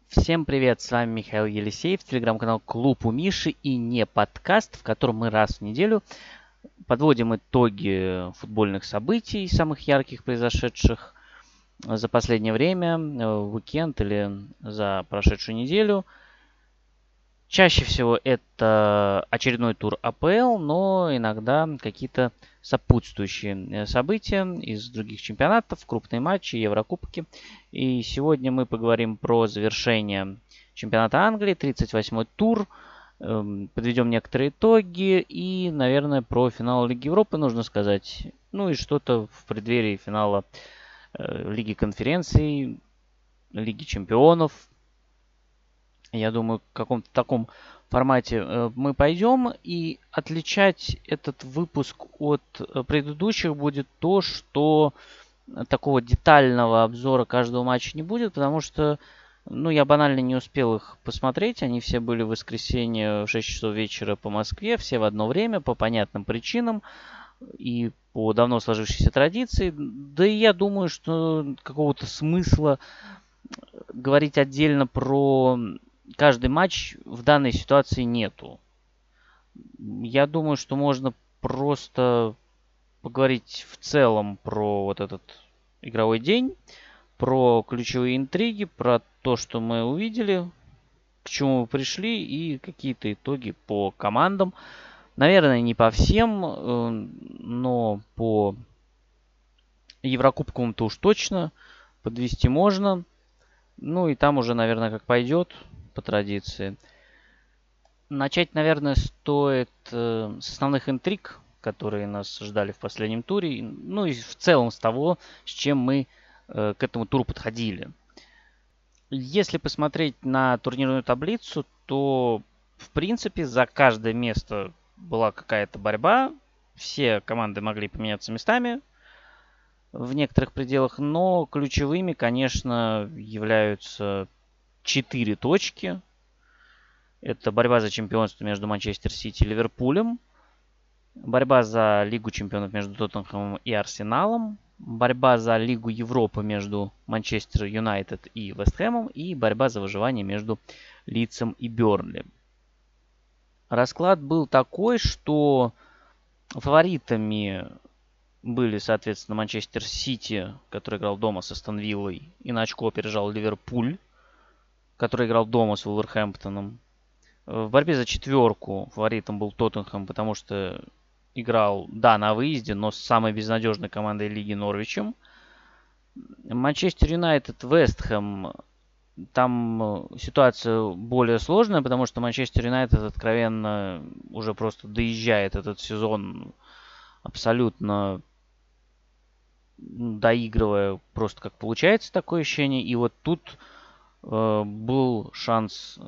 Всем привет, с вами Михаил Елисеев, телеграм-канал Клуб у Миши и не подкаст, в котором мы раз в неделю подводим итоги футбольных событий, самых ярких, произошедших за последнее время, в уикенд или за прошедшую неделю. Чаще всего это очередной тур АПЛ, но иногда какие-то сопутствующие события из других чемпионатов, крупные матчи, Еврокубки. И сегодня мы поговорим про завершение чемпионата Англии, 38-й тур, подведем некоторые итоги и, наверное, про финал Лиги Европы нужно сказать. Ну и что-то в преддверии финала Лиги конференций, Лиги чемпионов. Я думаю, в каком-то таком формате мы пойдем. И отличать этот выпуск от предыдущих будет то, что такого детального обзора каждого матча не будет, потому что, я банально не успел их посмотреть. Они все были в воскресенье в 6 часов вечера по Москве, все в одно время, по понятным причинам и по давно сложившейся традиции. Да и я думаю, что какого-то смысла говорить отдельно про каждый матч в данной ситуации нету. Я думаю, что можно просто поговорить в целом про вот этот игровой день, про ключевые интриги, про то, что мы увидели, к чему мы пришли и какие-то итоги по командам. Наверное, не по всем, но по Еврокубковым-то уж точно подвести можно. Ну и там уже, наверное, как пойдет по традиции. Начать, наверное, стоит с основных интриг, которые нас ждали в последнем туре. Ну и в целом с того, с чем мы к этому туру подходили. Если посмотреть на турнирную таблицу, то, в принципе, за каждое место была какая-то борьба. Все команды могли поменяться местами в некоторых пределах, но ключевыми, конечно, являются 4 точки. Это борьба за чемпионство между Манчестер Сити и Ливерпулем, борьба за Лигу чемпионов между Тоттенхэмом и Арсеналом, борьба за Лигу Европы между Манчестер Юнайтед и Вест Хэмом и борьба за выживание между Лидсом и Бернли. Расклад был такой, что фаворитами были, соответственно, Манчестер Сити, который играл дома с Астон Виллой и на очко опережал Ливерпуль, который играл дома с Вулверхэмптоном. В борьбе за четверку фаворитом был Тоттенхэм, потому что играл, да, на выезде, но с самой безнадежной командой лиги Норвичем. Манчестер Юнайтед, Вест Хэм. Там ситуация более сложная, потому что Манчестер Юнайтед откровенно уже просто доезжает этот сезон, абсолютно доигрывая, просто как получается такое ощущение. И вот тут был шанс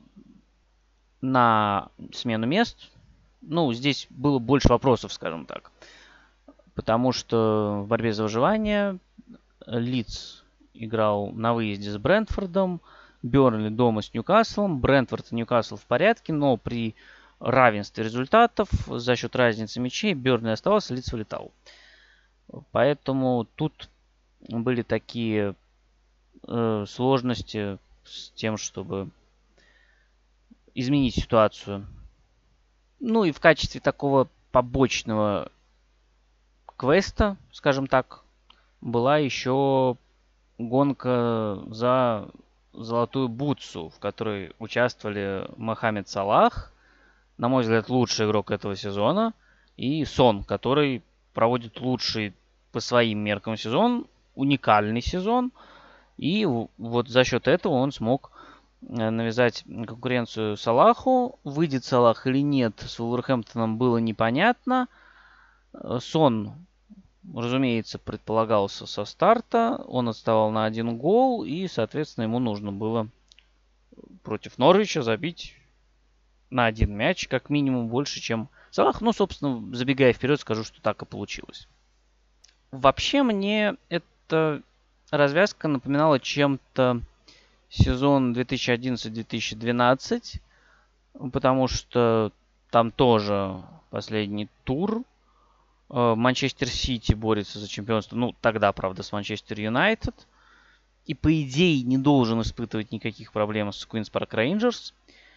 на смену мест. Здесь было больше вопросов, скажем так. Потому что в борьбе за выживание Лидс играл на выезде с Брентфордом, Бернли дома с Ньюкаслом. Брентфорд и Ньюкасл в порядке, но при равенстве результатов за счет разницы мячей Бернли оставался, Лидс вылетал. Поэтому тут были такие сложности с тем, чтобы изменить ситуацию. Ну и в качестве такого побочного квеста, скажем так, была еще гонка за золотую бутсу, в которой участвовали Мохаммед Салах, на мой взгляд, лучший игрок этого сезона, и Сон, который проводит лучший по своим меркам сезон, уникальный сезон, и вот за счет этого он смог навязать конкуренцию Салаху. Выйдет Салах или нет, с Вулверхэмптоном было непонятно. Сон, разумеется, предполагался со старта. Он отставал на 1 гол. И, соответственно, ему нужно было против Норвича забить на 1 мяч, как минимум, больше, чем Салах. Собственно, забегая вперед, скажу, что так и получилось. Вообще, мне эта развязка напоминала чем-то сезон 2011-2012, потому что там тоже последний тур. Манчестер Сити борется за чемпионство. Тогда, правда, с Манчестер Юнайтед. и по идее не должен испытывать никаких проблем с Queen's Park Rangers.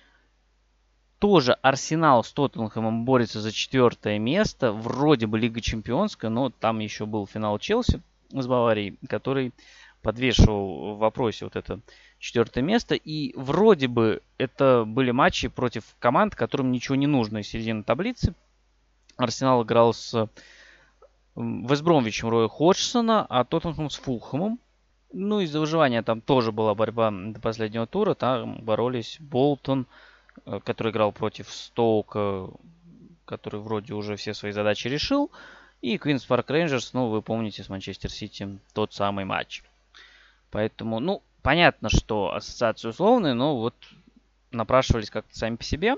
Тоже Арсенал с Тоттенхэмом борется за 4 место. Вроде бы Лига Чемпионская, но там еще был финал Челси с Баварией, который подвешивал в вопросе вот это 4 место. И вроде бы это были матчи против команд, которым ничего не нужно из середины таблицы. Арсенал играл с Вест-Бромвичем Роя Ходжсона, а Тоттенхэм с Фулхэмом. Ну, из-за выживания там тоже была борьба до последнего тура. Там боролись Болтон, который играл против Стоука, который вроде уже все свои задачи решил. И Queen's Park Rangers, ну, вы помните, с Манчестер Сити тот самый матч. Поэтому, ну, понятно, что ассоциации условные, но вот напрашивались как-то сами по себе.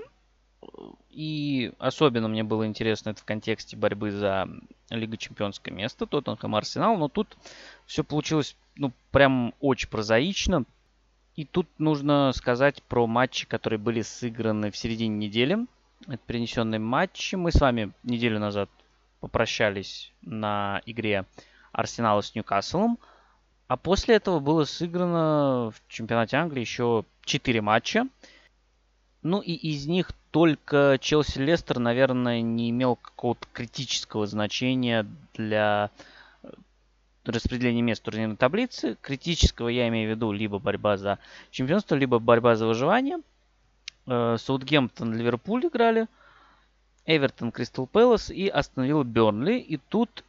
И особенно мне было интересно это в контексте борьбы за Лига Чемпионское место, Тоттенхэм Арсенал. Но тут все получилось, ну, прям очень прозаично. И тут нужно сказать про матчи, которые были сыграны в середине недели. Это перенесенные матчи. Мы с вами неделю назад попрощались на игре Арсенала с Ньюкаслом. А после этого было сыграно в чемпионате Англии еще 4 матча. Ну и из них только Челси-Лестер, наверное, не имел какого-то критического значения для распределение мест в турнирной таблице. Критического я имею в виду либо борьба за чемпионство, либо борьба за выживание. Саутгемптон, Ливерпуль играли. Эвертон, Кристал Пэлас и Астон Вилла, Бернли. И тут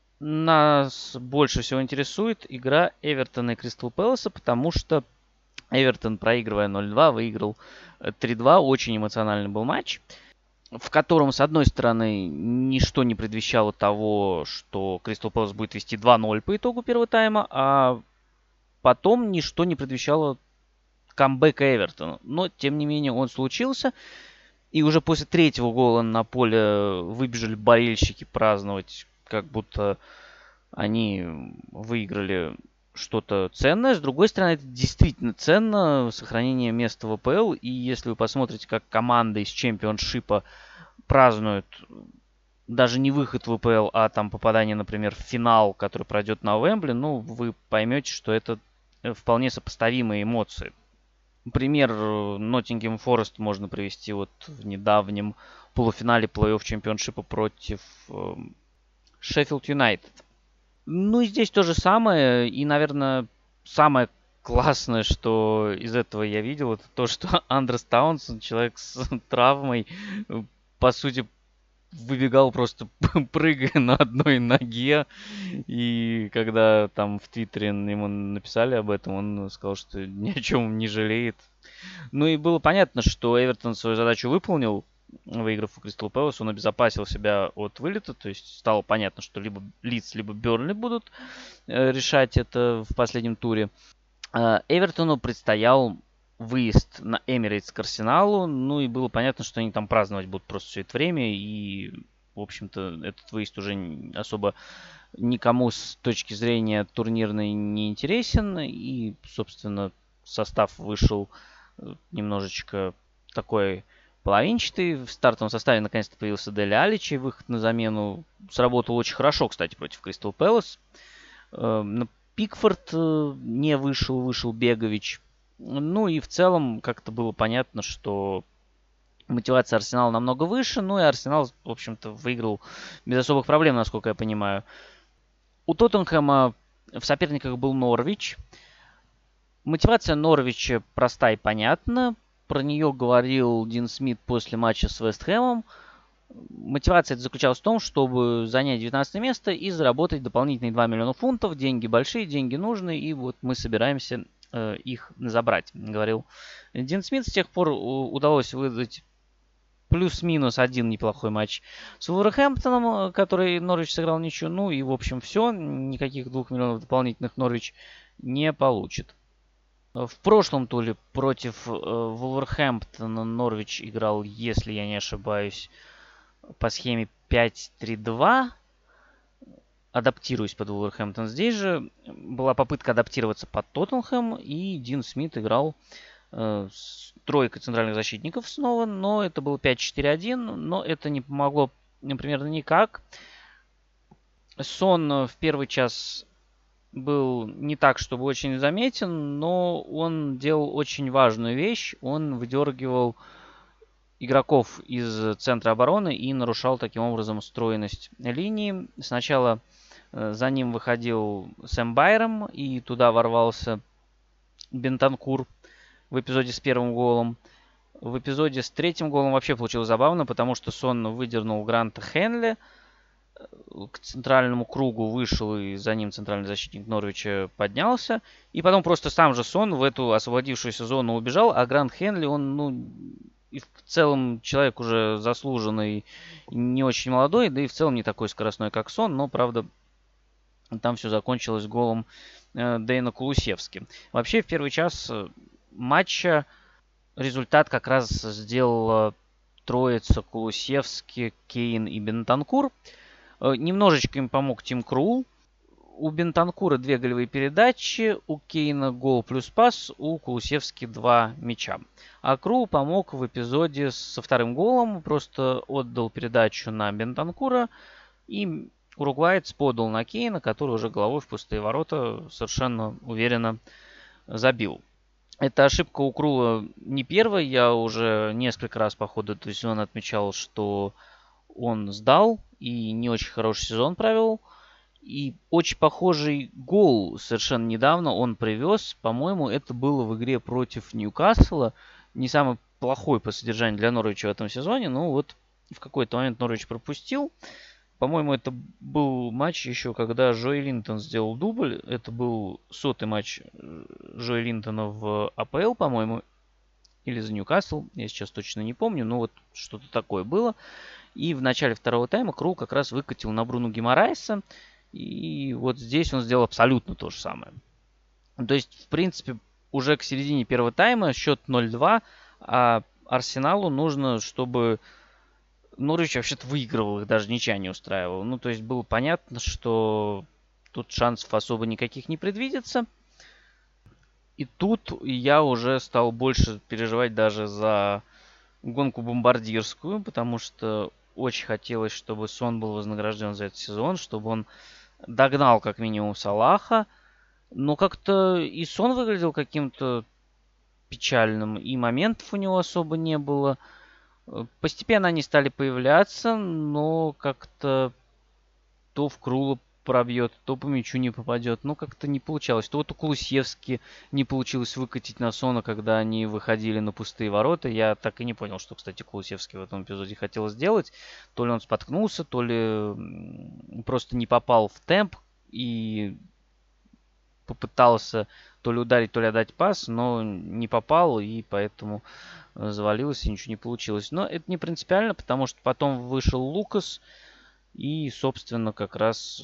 нас больше всего интересует игра Эвертона и Кристал Пэласа, потому что Эвертон, проигрывая 0-2, выиграл 3-2. Очень эмоциональный был матч, в котором, с одной стороны, ничто не предвещало того, что Кристал Пэлас будет вести 2-0 по итогу первого тайма, а потом ничто не предвещало камбэка Эвертона. Но, тем не менее, он случился. И уже после 3-го гола на поле выбежали болельщики праздновать, как будто они выиграли что-то ценное. С другой стороны, это действительно ценно, сохранение места в АПЛ. И если вы посмотрите, как команда из чемпионшипа празднуют даже не выход в АПЛ, а там попадание, например, в финал, который пройдет на Уэмбли, ну, вы поймете, что это вполне сопоставимые эмоции. Пример Ноттингем Форест можно привести вот в недавнем полуфинале плей-офф чемпионшипа против Шеффилд Юнайтед. Ну и здесь то же самое. И, наверное, самое классное, что из этого я видел, это то, что Андрес Таунсен, человек с травмой, по сути, выбегал просто прыгая на одной ноге. И когда там в Твиттере ему написали об этом, он сказал, что ни о чем не жалеет. Ну и было понятно, что Эвертон свою задачу выполнил, выиграв у Кристал Пэлас. Он обезопасил себя от вылета. То есть стало понятно, что либо Лидс, либо Бернли будут решать это в последнем туре. Эвертону предстоял выезд на Эмирейтс к Арсеналу. Ну и было понятно, что они там праздновать будут просто все это время. И, в общем-то, этот выезд уже особо никому с точки зрения турнирной не интересен. И, собственно, состав вышел немножечко такой половинчатый. В стартовом составе наконец-то появился Дели Алли, чей выход на замену сработал очень хорошо, кстати, против Кристал Пэлас. Пикфорд не вышел, вышел Бегович. Ну и в целом как-то было понятно, что мотивация Арсенала намного выше. Ну и Арсенал, в общем-то, выиграл без особых проблем, насколько я понимаю. У Тоттенхэма в соперниках был Норвич. Мотивация Норвича проста и понятна. Про нее говорил Дин Смит после матча с Вест Хэмом. Мотивация это заключалась в том, чтобы занять 19 место и заработать дополнительные 2 миллиона фунтов. Деньги большие, деньги нужные, и вот мы собираемся их забрать, говорил Дин Смит. С тех пор удалось выдать плюс-минус один неплохой матч с Вулверхэмптоном, который Норвич сыграл ничью. Ну и, в общем, все. Никаких 2 миллионов дополнительных Норвич не получит. В прошлом туре против Вулверхэмптона Норвич играл, если я не ошибаюсь, по схеме 5-3-2. Адаптируясь под Вулверхэмптон. Здесь же была попытка адаптироваться под Тоттенхэм, и Дин Смит играл с тройкой центральных защитников снова, но это было 5-4-1, но это не помогло примерно никак. Сон в первый час был не так, чтобы очень заметен, но он делал очень важную вещь. Он выдергивал игроков из центра обороны и нарушал таким образом стройность линии. Сначала за ним выходил Сэм Байрам, и туда ворвался Бентанкур в эпизоде с первым голом. В эпизоде с третьим голом вообще получилось забавно, потому что Сон выдернул Гранта Хенли, к центральному кругу вышел, и за ним центральный защитник Норвича поднялся. И потом просто сам же Сон в эту освободившуюся зону убежал, а Грант Хенли, он, и в целом человек уже заслуженный, не очень молодой, да и в целом не такой скоростной, как Сон, но, правда, там все закончилось голом Дэйна Кулусевски. Вообще, в первый час матча результат как раз сделала троица Кулусевски, Кейн и Бентанкур. Немножечко им помог Тим Крул. У Бентанкура 2 голевые передачи, у Кейна гол плюс пас, у Кулусевски 2 мяча. А Крул помог в эпизоде со вторым голом, просто отдал передачу на Бентанкура, и уругваец подал на Кейна, который уже головой в пустые ворота совершенно уверенно забил. Эта ошибка у Крула не первая, я уже несколько раз по ходу этого сезона отмечал, что он сдал и не очень хороший сезон провел. И очень похожий гол совершенно недавно он привез. По-моему, это было в игре против Ньюкасла. Не самый плохой по содержанию для Норвича в этом сезоне. Но вот в какой-то момент Норвич пропустил. По-моему, это был матч еще, когда Джои Линтон сделал дубль. Это был 100-й матч Джои Линтона в АПЛ, по-моему. Или за Ньюкасл. Я сейчас точно не помню. Но вот что-то такое было. И в начале второго тайма Крул как раз выкатил на Бруно Гимарайса. И вот здесь он сделал абсолютно то же самое. То есть, в принципе, уже к середине первого тайма счет 0-2, а Арсеналу нужно, чтобы Норвич вообще-то выигрывал их, даже ничья не устраивал. Ну, то есть было понятно, что тут шансов особо никаких не предвидится. И тут я уже стал больше переживать даже за гонку бомбардирскую, потому что очень хотелось, чтобы Сон был вознагражден за этот сезон, чтобы он догнал как минимум Салаха. Но как-то и Сон выглядел каким-то печальным, и моментов у него особо не было. Постепенно они стали появляться, но как-то то в Крула пробьет, то по мячу не попадет. Ну, как-то не получалось. То вот у Кулусевски не получилось выкатить на Сона, когда они выходили на пустые ворота. Я так и не понял, что, кстати, Кулусевский в этом эпизоде хотел сделать. То ли он споткнулся, то ли просто не попал в темп и попытался то ли ударить, то ли отдать пас, но не попал, и поэтому завалилось, и ничего не получилось. Но это не принципиально, потому что потом вышел Лукас, и, собственно, как раз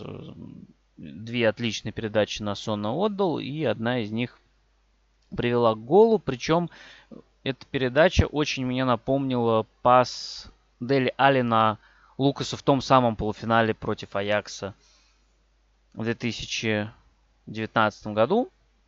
2 отличные передачи на Сона отдал, и одна из них привела к голу. Причем эта передача очень мне напомнила пас Дели Алли на Лукаса в том самом полуфинале против Аякса в 2019 году.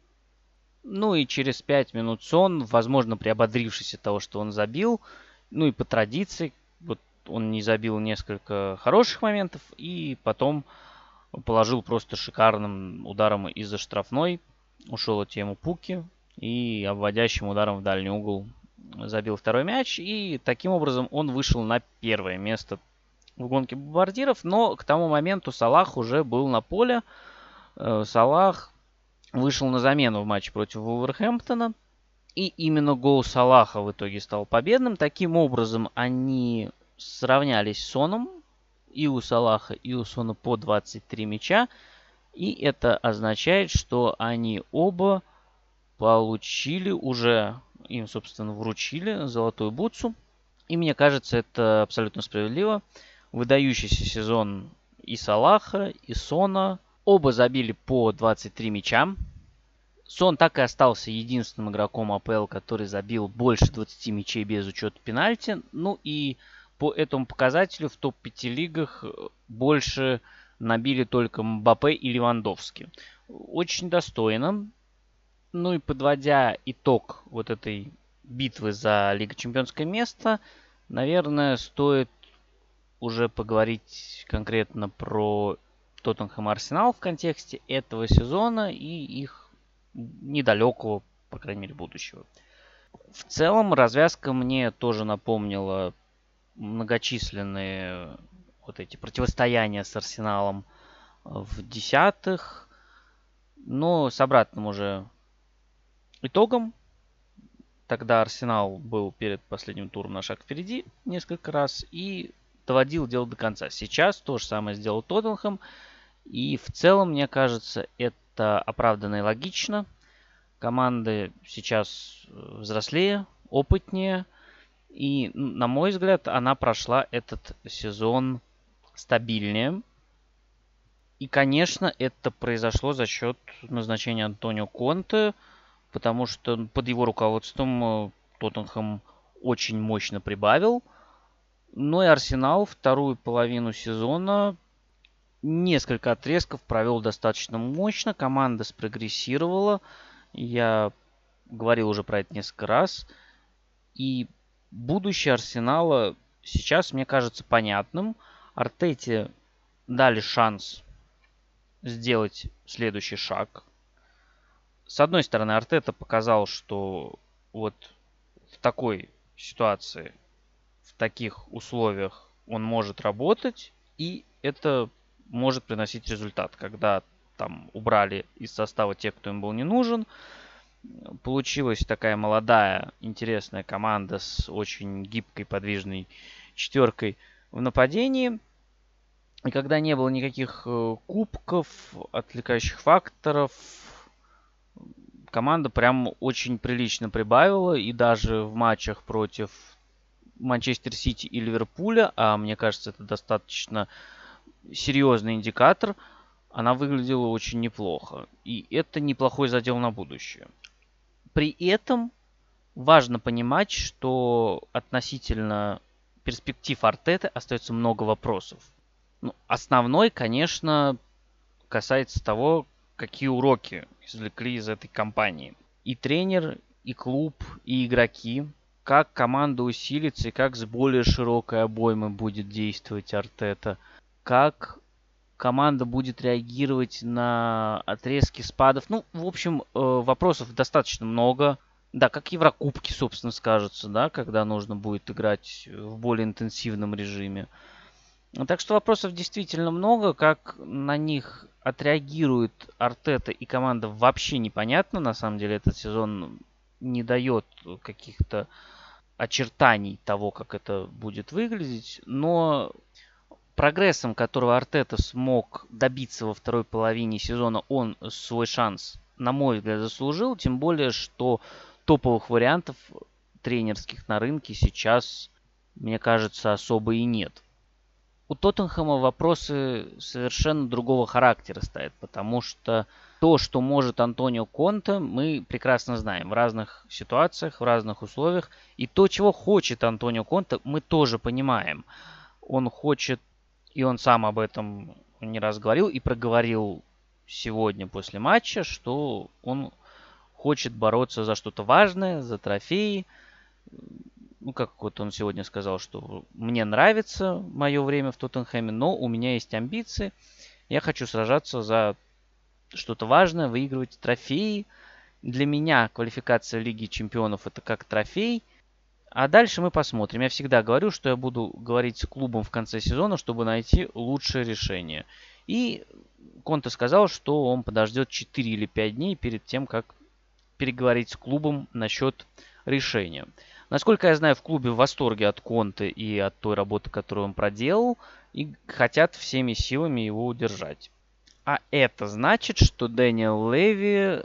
Ну и через 5 минут Сон, возможно, приободрившись от того, что он забил, ну и по традиции, вот он не забил несколько хороших моментов, и потом положил просто шикарным ударом из-за штрафной, ушел от тему Пуки и обводящим ударом в дальний угол забил второй мяч, и таким образом он вышел на первое место в гонке бомбардиров, но к тому моменту Салах уже был на поле. Салах вышел на замену в матче против Вулверхэмптона. И именно гол Салаха в итоге стал победным. Таким образом, они сравнялись с Соном. И у Салаха, и у Сона по 23 мяча. И это означает, что они оба получили уже, им, собственно, вручили золотую бутсу. И мне кажется, это абсолютно справедливо. Выдающийся сезон и Салаха, и Сона. Оба забили по 23 мяча. Сон так и остался единственным игроком АПЛ, который забил больше 20 мячей без учета пенальти. Ну и по этому показателю в топ-5 лигах больше набили только Мбаппе и Левандовски. Очень достойно. Ну и подводя итог вот этой битвы за Лига Чемпионское место, наверное, стоит уже поговорить конкретно про Тоттенхэм и Арсенал в контексте этого сезона и их недалекого, по крайней мере, будущего. В целом, развязка мне тоже напомнила многочисленные вот эти противостояния с Арсеналом в десятых, но с обратным уже итогом. Тогда Арсенал был перед последним туром на шаг впереди несколько раз и доводил дело до конца. Сейчас то же самое сделал Тоттенхэм. И в целом, мне кажется, это оправданно и логично. Команды сейчас взрослее, опытнее. И, на мой взгляд, она прошла этот сезон стабильнее. И, конечно, это произошло за счет назначения Антонио Конте, потому что под его руководством Тоттенхэм очень мощно прибавил. Но и Арсенал вторую половину сезона несколько отрезков провел достаточно мощно. Команда спрогрессировала. Я говорил уже про это несколько раз. И будущее Арсенала сейчас, мне кажется, понятным. Артете дали шанс сделать следующий шаг. С одной стороны, Артета показал, что вот в такой ситуации, в таких условиях он может работать, и это может приносить результат, когда там убрали из состава тех, кто им был не нужен. Получилась такая молодая, интересная команда с очень гибкой, подвижной четверкой в нападении. И когда не было никаких кубков, отвлекающих факторов, команда прям очень прилично прибавила. И даже в матчах против Манчестер Сити и Ливерпуля, а мне кажется, это достаточно серьезный индикатор, она выглядела очень неплохо. И это неплохой задел на будущее. При этом важно понимать, что относительно перспектив Артеты остается много вопросов. Ну, основной, конечно, касается того, какие уроки извлекли из этой кампании. И тренер, и клуб, и игроки. Как команда усилится и как с более широкой обоймой будет действовать Артета. Как команда будет реагировать на отрезки спадов. Ну, в общем, вопросов достаточно много. Да, как Еврокубки, собственно, скажутся, да, когда нужно будет играть в более интенсивном режиме. Так что вопросов действительно много. Как на них отреагирует Артета и команда, вообще непонятно. На самом деле этот сезон не дает каких-то очертаний того, как это будет выглядеть. Но прогрессом, которого Артета смог добиться во второй половине сезона, он свой шанс, на мой взгляд, заслужил. Тем более, что топовых вариантов тренерских на рынке сейчас, мне кажется, особо и нет. У Тоттенхэма вопросы совершенно другого характера стоят, потому что то, что может Антонио Конте, мы прекрасно знаем в разных ситуациях, в разных условиях. И то, чего хочет Антонио Конте, мы тоже понимаем. Он хочет, и он сам об этом не раз говорил и проговорил сегодня после матча, что он хочет бороться за что-то важное, за трофеи. Ну, как вот он сегодня сказал, что мне нравится мое время в Тоттенхэме, но у меня есть амбиции. Я хочу сражаться за что-то важное, выигрывать трофеи. Для меня квалификация Лиги Чемпионов это как трофей. А дальше мы посмотрим. Я всегда говорю, что я буду говорить с клубом в конце сезона, чтобы найти лучшее решение. И Конте сказал, что он подождет 4 или 5 дней перед тем, как переговорить с клубом насчет решения. Насколько я знаю, в клубе в восторге от Конте и от той работы, которую он проделал, и хотят всеми силами его удержать. А это значит, что Дэниел Леви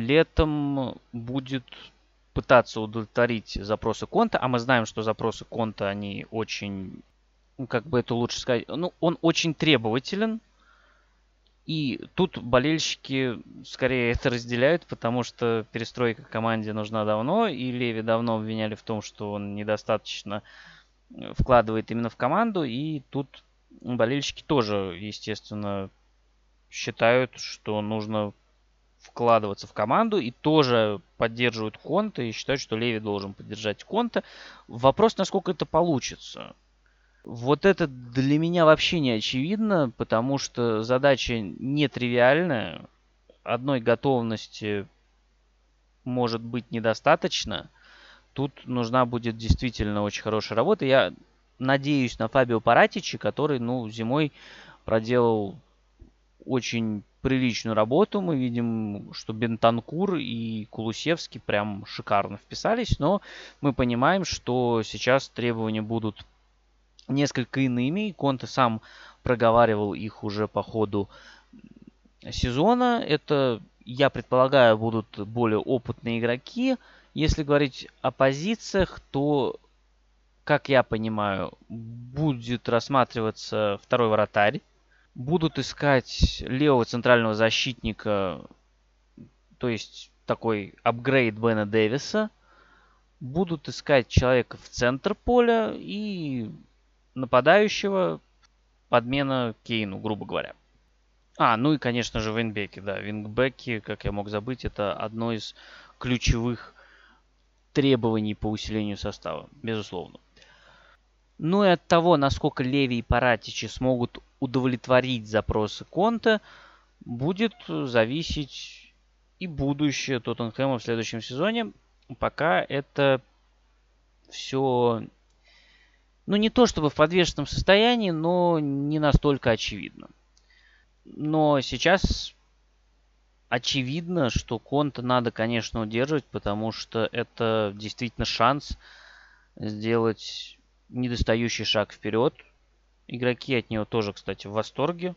летом будет пытаться удовлетворить запросы Конте, а мы знаем, что запросы Конте, они очень, как бы это лучше сказать, ну, он очень требователен. И тут болельщики скорее это разделяют, потому что перестройка команде нужна давно, и Леви давно обвиняли в том, что он недостаточно вкладывает именно в команду, и тут болельщики тоже, естественно, считают, что нужно вкладываться в команду, и тоже поддерживают Конте, и считают, что Леви должен поддержать Конте. Вопрос, насколько это получится. Вот это для меня вообще не очевидно, потому что задача нетривиальная. Одной готовности может быть недостаточно. Тут нужна будет действительно очень хорошая работа. Я надеюсь на Фабио Паратичи, который, зимой проделал очень приличную работу. Мы видим, что Бентанкур и Кулусевский прям шикарно вписались, но мы понимаем, что сейчас требования будут несколько иными. Конте сам проговаривал их уже по ходу сезона. Это, я предполагаю, будут более опытные игроки. Если говорить о позициях, то, как я понимаю, будет рассматриваться второй вратарь. Будут искать левого центрального защитника, то есть такой апгрейд Бена Дэвиса. Будут искать человека в центр поля и нападающего, подмена Кейну, грубо говоря. Ну и, конечно же, вингбеки, да. Вингбеки, как я мог забыть, это одно из ключевых требований по усилению состава, безусловно. Ну и от того, насколько Леви и Паратичи смогут удовлетворить запросы Конте, будет зависеть и будущее Тоттенхэма в следующем сезоне. Пока это все, не то чтобы в подвешенном состоянии, но не настолько очевидно. Но сейчас очевидно, что Конте надо, конечно, удерживать, потому что это действительно шанс сделать недостающий шаг вперед. Игроки от него тоже, кстати, в восторге.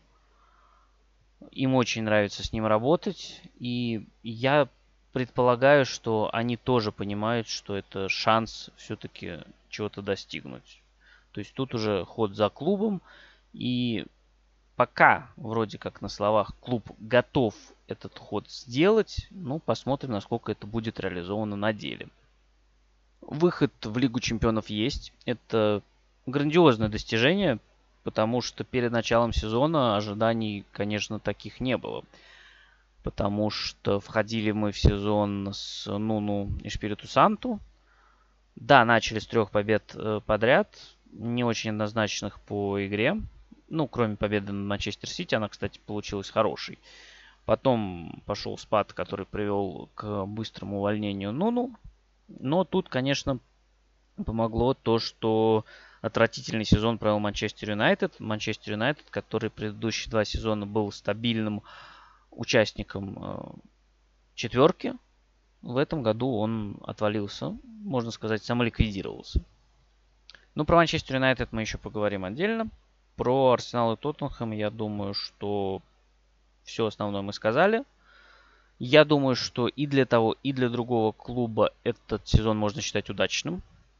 Им очень нравится с ним работать. И я предполагаю, что они тоже понимают, что это шанс все-таки чего-то достигнуть. То есть тут уже ход за клубом. И пока, вроде как на словах, клуб готов этот ход сделать. Посмотрим, насколько это будет реализовано на деле. Выход в Лигу Чемпионов есть. Это грандиозное достижение, потому что перед началом сезона ожиданий, конечно, таких не было. Потому что входили мы в сезон с Нуну и Шпириту Санту. Да, начали с 3 побед подряд, не очень однозначных по игре. Кроме победы над Манчестер Сити, она, кстати, получилась хорошей. Потом пошел спад, который привел к быстрому увольнению Нуну. Но тут, конечно, помогло то, что отвратительный сезон провел Манчестер Юнайтед. Манчестер Юнайтед, который предыдущие 2 сезона был стабильным участником четверки. В этом году он отвалился, можно сказать, самоликвидировался. Про Манчестер Юнайтед мы еще поговорим отдельно. Про Арсенал и Тоттенхэм, я думаю, что все основное мы сказали. Я думаю, что и для того, и для другого клуба этот сезон можно считать удачным.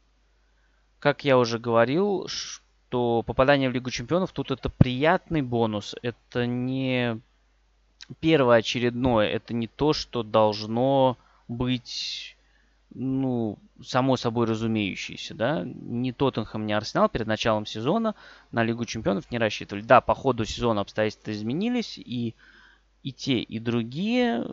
Как я уже говорил, что попадание в Лигу Чемпионов тут это приятный бонус. Это не первоочередное. Это не то, что должно быть, само собой разумеющееся, да. Ни Тоттенхэм, ни Арсенал перед началом сезона на Лигу Чемпионов не рассчитывали. Да, по ходу сезона обстоятельства изменились, и те, и другие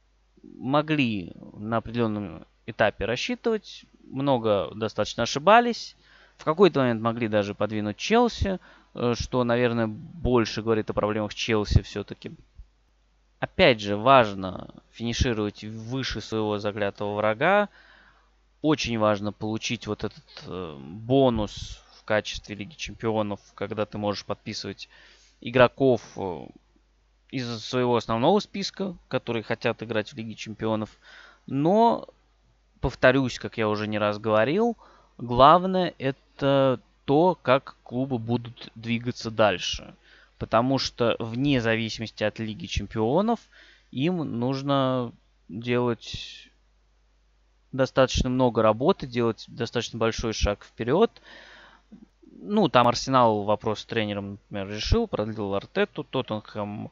могли на определенном этапе рассчитывать. Много достаточно ошибались. В какой-то момент могли даже подвинуть Челси, что, наверное, больше говорит о проблемах Челси все-таки. Опять же, важно финишировать выше своего заклятого врага. Очень важно получить вот этот бонус в качестве Лиги Чемпионов, когда ты можешь подписывать игроков из своего основного списка, которые хотят играть в Лиге Чемпионов. Но, повторюсь, как я уже не раз говорил, главное это то, как клубы будут двигаться дальше. Потому что вне зависимости от Лиги Чемпионов им нужно делать достаточно много работы, делать достаточно большой шаг вперед. Там Арсенал вопрос с тренером, например, решил, продлил Артету. Тоттенхэм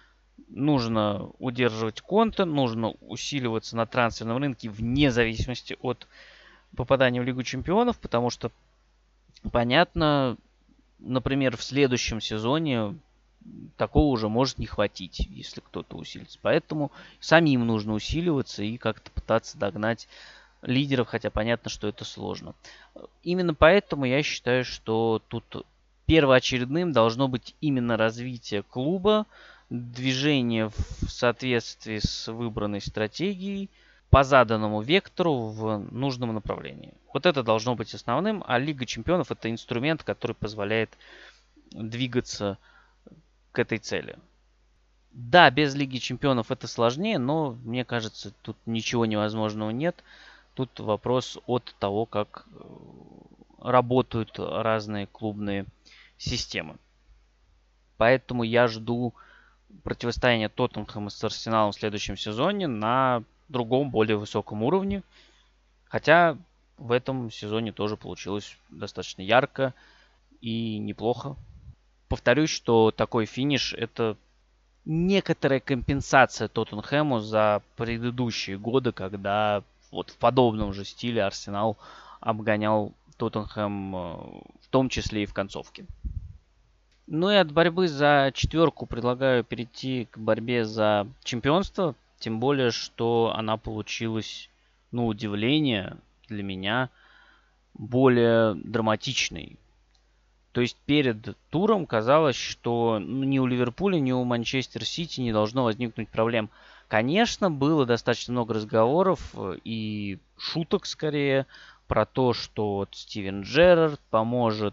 нужно удерживать Конте, нужно усиливаться на трансферном рынке вне зависимости от попадания в Лигу Чемпионов, потому что, понятно, например, в следующем сезоне такого уже может не хватить, если кто-то усилится. Поэтому самим нужно усиливаться и как-то пытаться догнать лидеров, хотя понятно, что это сложно. Именно поэтому я считаю, что тут первоочередным должно быть именно развитие клуба, движение в соответствии с выбранной стратегией по заданному вектору в нужном направлении. Вот это должно быть основным, а Лига Чемпионов это инструмент, который позволяет двигаться к этой цели. Да, без Лиги Чемпионов это сложнее, но мне кажется, тут ничего невозможного нет. Тут вопрос от того, как работают разные клубные системы. Поэтому я жду противостояния Тоттенхэма с Арсеналом в следующем сезоне на другом, более высоком уровне. Хотя в этом сезоне тоже получилось достаточно ярко и неплохо. Повторюсь, что такой финиш это некоторая компенсация Тоттенхэму за предыдущие годы, когда вот в подобном же стиле Арсенал обгонял Тоттенхэм, в том числе и в концовке. Ну и от борьбы за четверку предлагаю перейти к борьбе за чемпионство. Тем более, что она получилась, на удивление для меня, более драматичной. То есть перед туром казалось, что ни у Ливерпуля, ни у Манчестер Сити не должно возникнуть проблем. Конечно, было достаточно много разговоров и шуток скорее про то, что вот Стивен Джеррард поможет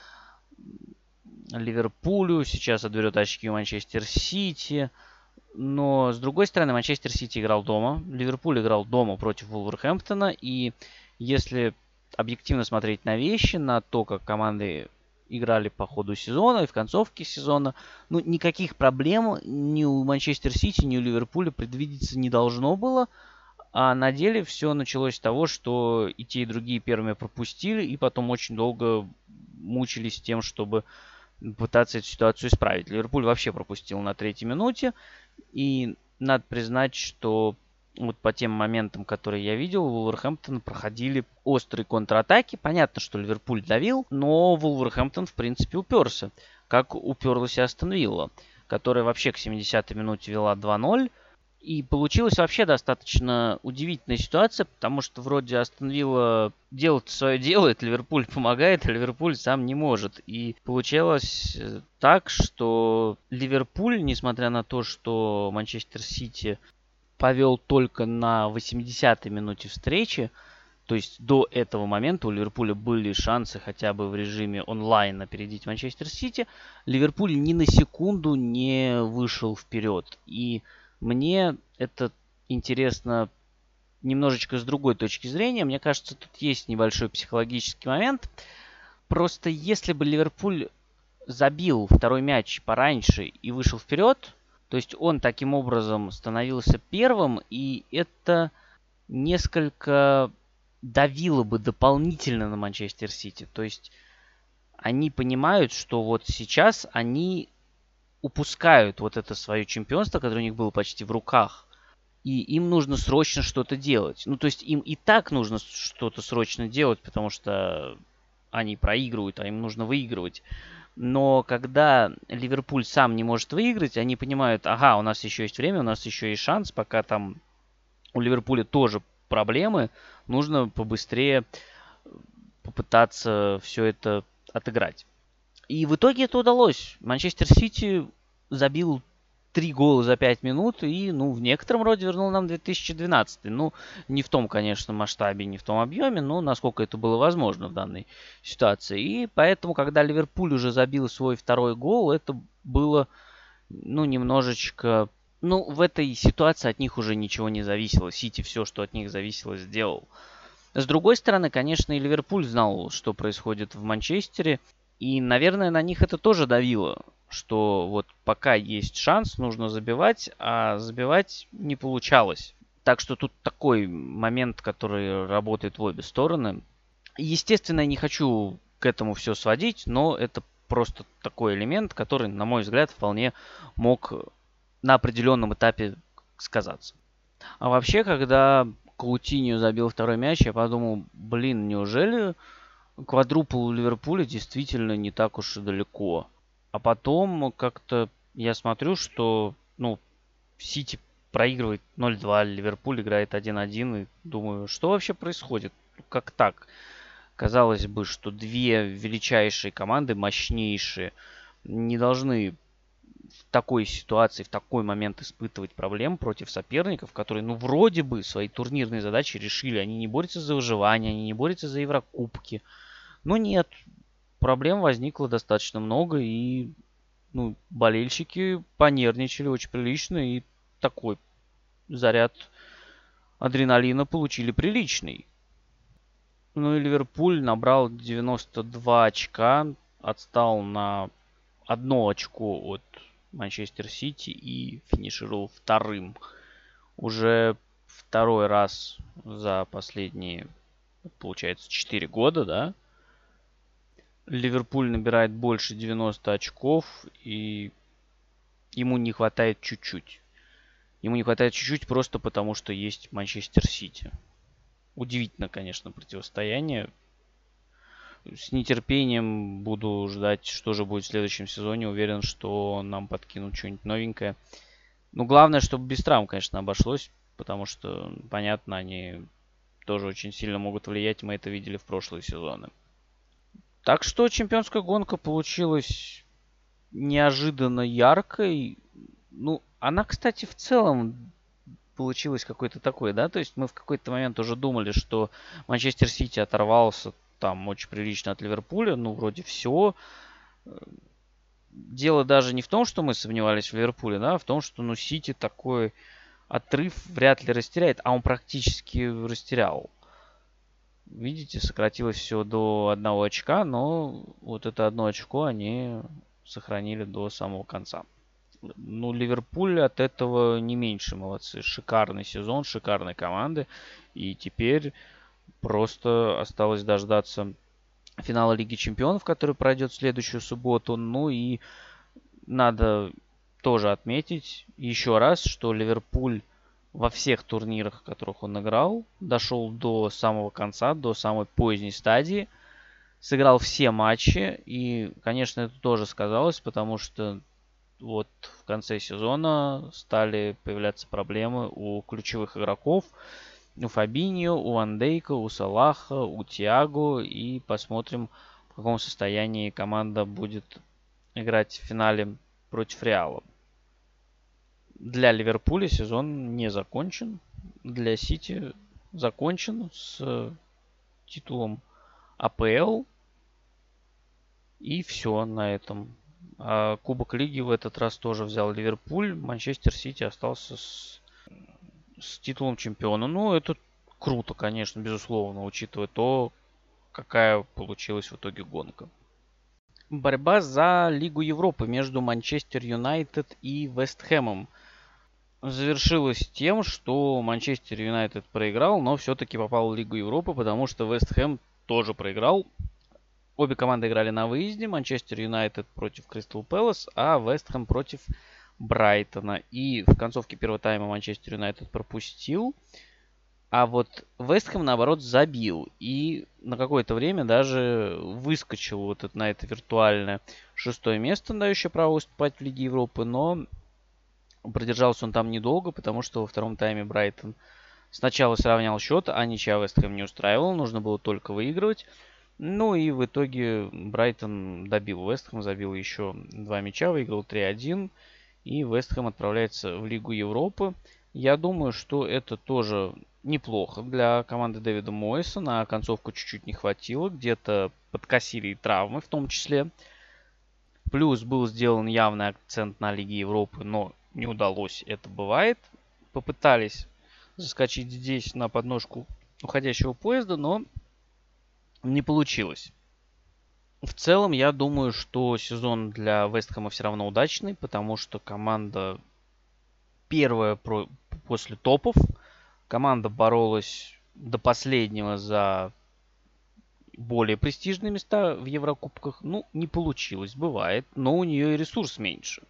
Ливерпулю, сейчас отберет очки у Манчестер Сити. Но, с другой стороны, Манчестер Сити играл дома, Ливерпуль играл дома против Вулверхэмптона. И если объективно смотреть на вещи, на то, как команды играли по ходу сезона и в концовке сезона, ну, никаких проблем ни у Манчестер Сити, ни у Ливерпуля предвидеться не должно было. А на деле все началось с того, что и те, и другие первыми пропустили, и потом очень долго мучились тем, чтобы пытаться эту ситуацию исправить. Ливерпуль вообще пропустил на третьей минуте. И надо признать, что вот по тем моментам, которые я видел, у Вулверхэмптона проходили острые контратаки. Понятно, что Ливерпуль давил, но Вулверхэмптон, в принципе, уперся. Как уперлась и Астон Вилла, которая вообще к 70-й минуте вела 2-0. И получилась вообще достаточно удивительная ситуация, потому что вроде Астон Вилла делает свое делает, Ливерпуль помогает, а Ливерпуль сам не может. И получалось так, что Ливерпуль, несмотря на то, что Манчестер Сити повел только на 80-й минуте встречи, то есть до этого момента у Ливерпуля были шансы хотя бы в режиме онлайн опередить Манчестер Сити, Ливерпуль ни на секунду не вышел вперед. И мне это интересно немножечко с другой точки зрения. Мне кажется, тут есть небольшой психологический момент. Просто если бы Ливерпуль забил второй мяч пораньше и вышел вперед, то есть он таким образом становился первым, и это несколько давило бы дополнительно на Манчестер Сити. То есть они понимают, что вот сейчас они упускают вот это свое чемпионство, которое у них было почти в руках. И им нужно срочно что-то делать. Ну, то есть им и так нужно что-то срочно делать, потому что они проигрывают, а им нужно выигрывать. Но когда Ливерпуль сам не может выиграть, они понимают, ага, у нас еще есть время, у нас еще есть шанс, пока там у Ливерпуля тоже проблемы, нужно побыстрее попытаться все это отыграть. И в итоге это удалось. Манчестер Сити забил 3 гола за 5 минут и, ну, в некотором роде вернул нам 2012. Ну, не в том, конечно, масштабе, не в том объеме, но насколько это было возможно в данной ситуации. И поэтому, когда Ливерпуль уже забил свой второй гол, это было, ну, немножечко... Ну, в этой ситуации от них уже ничего не зависело. Сити все, что от них зависело, сделал. С другой стороны, конечно, и Ливерпуль знал, что происходит в Манчестере. И, наверное, на них это тоже давило, что вот пока есть шанс, нужно забивать, а забивать не получалось. Так что тут такой момент, который работает в обе стороны. Естественно, я не хочу к этому все сводить, но это просто такой элемент, который, на мой взгляд, вполне мог на определенном этапе сказаться. А вообще, когда Каутиньо забил второй мяч, я подумал, блин, неужели квадрупл у Ливерпуля действительно не так уж и далеко. А потом как-то я смотрю, что, ну, Сити проигрывает 0-2, Ливерпуль играет 1-1. И думаю, что вообще происходит? Как так? Казалось бы, что две величайшие команды, мощнейшие, не должны в такой ситуации, в такой момент испытывать проблем против соперников, которые, ну, вроде бы свои турнирные задачи решили. Они не борются за выживание, они не борются за Еврокубки. Но нет, проблем возникло достаточно много, и ну, болельщики понервничали очень прилично, и такой заряд адреналина получили приличный. Ну и Ливерпуль набрал 92 очка, отстал на одно очко от Манчестер Сити и финишировал вторым. Уже второй раз за последние, получается, 4 года, да? Ливерпуль набирает больше 90 очков, и ему не хватает чуть-чуть. Ему не хватает чуть-чуть просто потому, что есть Манчестер Сити. Удивительно, конечно, противостояние. С нетерпением буду ждать, что же будет в следующем сезоне. Уверен, что нам подкинут что-нибудь новенькое. Ну, главное, чтобы без травм, конечно, обошлось. Потому что, понятно, они тоже очень сильно могут влиять. Мы это видели в прошлые сезоны. Так что чемпионская гонка получилась неожиданно яркой. Ну, она, кстати, в целом получилась какой-то такой, да? То есть мы в какой-то момент уже думали, что Манчестер Сити оторвался там очень прилично от Ливерпуля. Ну, вроде все. Дело даже не в том, что мы сомневались в Ливерпуле, да, а в том, что, ну, Сити такой отрыв вряд ли растеряет, а он практически растерял. Видите, сократилось все до одного очка, но вот это одно очко они сохранили до самого конца. Ну, Ливерпуль от этого не меньше молодцы. Шикарный сезон, шикарной команды. И теперь просто осталось дождаться финала Лиги Чемпионов, который пройдет в следующую субботу. Ну и надо тоже отметить еще раз, что Ливерпуль во всех турнирах, в которых он играл, дошел до самого конца, до самой поздней стадии. Сыграл все матчи. И, конечно, это тоже сказалось, потому что вот в конце сезона стали появляться проблемы у ключевых игроков. У Фабиньо, у Ван Дейка, у Салаха, у Тиаго. И посмотрим, в каком состоянии команда будет играть в финале против Реала. Для Ливерпуля сезон не закончен. Для Сити закончен с титулом АПЛ. И все на этом. А Кубок Лиги в этот раз тоже взял Ливерпуль. Манчестер Сити остался с титулом чемпиона. Ну, это круто, конечно, безусловно, учитывая то, какая получилась в итоге гонка. Борьба за Лигу Европы между Манчестер Юнайтед и Вест Хэмом завершилась тем, что Манчестер Юнайтед проиграл, но все-таки попал в Лигу Европы, потому что Вест Хэм тоже проиграл. Обе команды играли на выезде. Манчестер Юнайтед против Кристал Пэлас, а Вест Хэм против Брайтона. И в концовке первого тайма Манчестер Юнайтед пропустил. А вот Вест Хэм, наоборот, забил. И на какое-то время даже выскочил вот на это виртуальное шестое место, дающее право выступать в Лиге Европы. Но продержался он там недолго, потому что во втором тайме Брайтон сначала сравнял счет, а ничья Вест Хэм не устраивала. Нужно было только выигрывать. Ну и в итоге Брайтон добил Вест Хэм, забил еще 2 мяча, выиграл 3-1. И Вест Хэм отправляется в Лигу Европы. Я думаю, что это тоже неплохо для команды Дэвида Моэса. На концовку чуть-чуть не хватило. Где-то подкосили и травмы в том числе. Плюс был сделан явный акцент на Лиге Европы, но не удалось. Это бывает. Попытались заскочить здесь на подножку уходящего поезда, но не получилось. В целом, я думаю, что сезон для Вест Хэма все равно удачный, потому что команда первая после топов. Команда боролась до последнего за более престижные места в Еврокубках. Ну, не получилось, бывает, но у нее и ресурс меньше.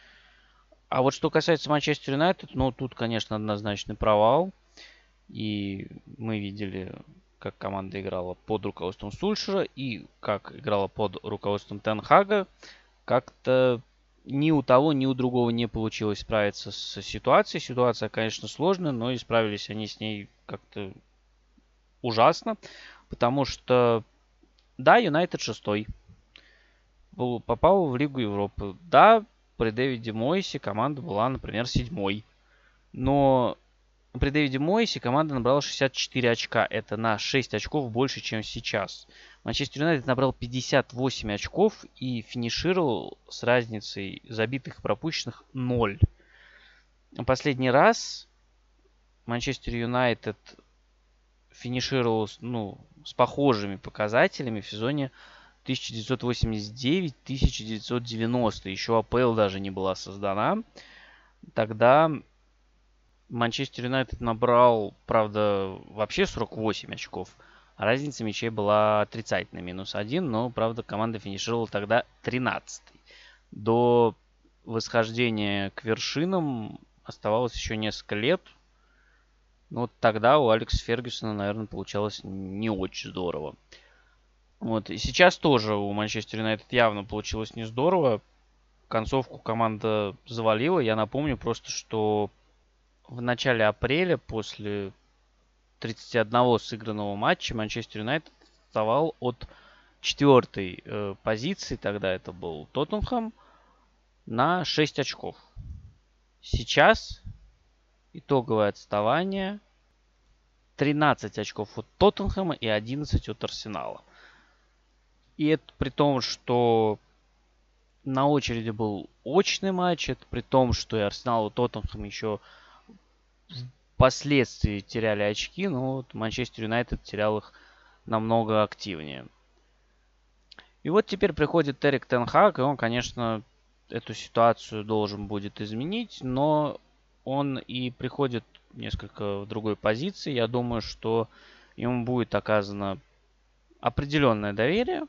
А вот что касается Манчестер Юнайтед, ну, тут, конечно, однозначный провал. И мы видели, как команда играла под руководством Сульшера и как играла под руководством Тен Хага. Как-то Ни у того, ни у другого не получилось справиться с ситуацией. Ситуация, конечно, сложная, но и справились они с ней как-то ужасно. Потому что, да, Юнайтед шестой. Попал в Лигу Европы. Да, при Дэвиде Мойсе команда была, например, седьмой. Но при Дэвиде Мойсе команда набрала 64 очка. Это на 6 очков больше, чем сейчас. Манчестер Юнайтед набрал 58 очков и финишировал с разницей забитых и пропущенных 0. Последний раз Манчестер Юнайтед финишировал с похожими показателями в сезоне 1989-1990. Еще АПЛ даже не была создана. Тогда Манчестер Юнайтед набрал, правда, вообще 48 очков. А разница мячей была отрицательная, -1. Но, правда, команда финишировала тогда 13-й. До восхождения к вершинам оставалось еще несколько лет. Но вот тогда у Алекса Фергюсона, наверное, получалось не очень здорово. Вот. И сейчас тоже у Манчестер Юнайтед явно получилось не здорово. Концовку команда завалила. Я напомню просто, что в начале апреля после 31 сыгранного матча Манчестер Юнайтед отставал от 4-й позиции, тогда это был Тоттенхэм, на 6 очков. Сейчас итоговое отставание 13 очков от Тоттенхэма и 11 от Арсенала. И это при том, что на очереди был очный матч, это при том, что и Арсенал, и Тоттенхэм еще впоследствии теряли очки, но вот Манчестер Юнайтед терял их намного активнее. И вот теперь приходит Эрик тен Хаг, и он, конечно, эту ситуацию должен будет изменить, но он и приходит несколько в другой позиции. Я думаю, что ему будет оказано определенное доверие.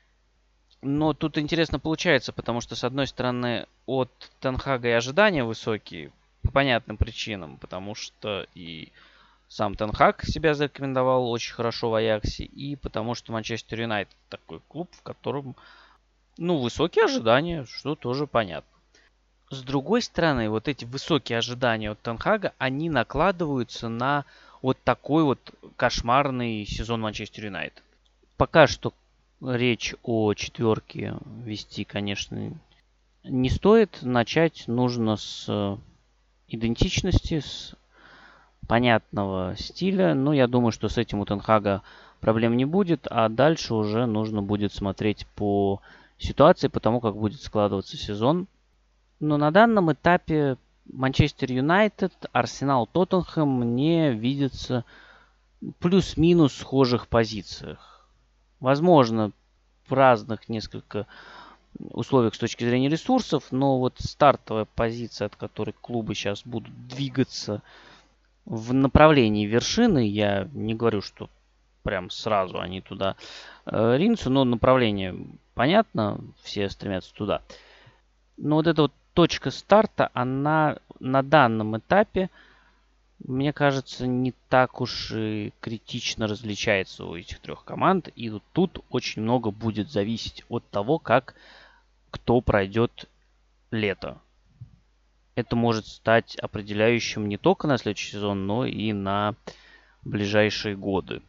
Но тут интересно получается, потому что, с одной стороны, от Тен Хага и ожидания высокие, по понятным причинам, потому что и сам Тен Хаг себя зарекомендовал очень хорошо в Аяксе, и потому что Манчестер Юнайтед такой клуб, в котором, высокие ожидания, что тоже понятно. С другой стороны, вот эти высокие ожидания от Тен Хага, они накладываются на вот такой вот кошмарный сезон Манчестер Юнайтед. Пока что речь о четверке вести, конечно, не стоит. Начать нужно с идентичности, с понятного стиля. Но я думаю, что с этим у Тен Хага проблем не будет. А дальше уже нужно будет смотреть по ситуации, по тому, как будет складываться сезон. Но на данном этапе Манчестер Юнайтед, Арсенал, Тоттенхэм мне видятся плюс-минус схожих позициях. Возможно, в разных несколько условиях с точки зрения ресурсов, но вот стартовая позиция, от которой клубы сейчас будут двигаться в направлении вершины, я не говорю, что прям сразу они туда ринутся, но направление понятно, все стремятся туда. Но вот эта вот точка старта, она на данном этапе, мне кажется, не так уж и критично различается у этих трех команд. И вот тут очень много будет зависеть от того, как кто пройдет лето. Это может стать определяющим не только на следующий сезон, но и на ближайшие годы.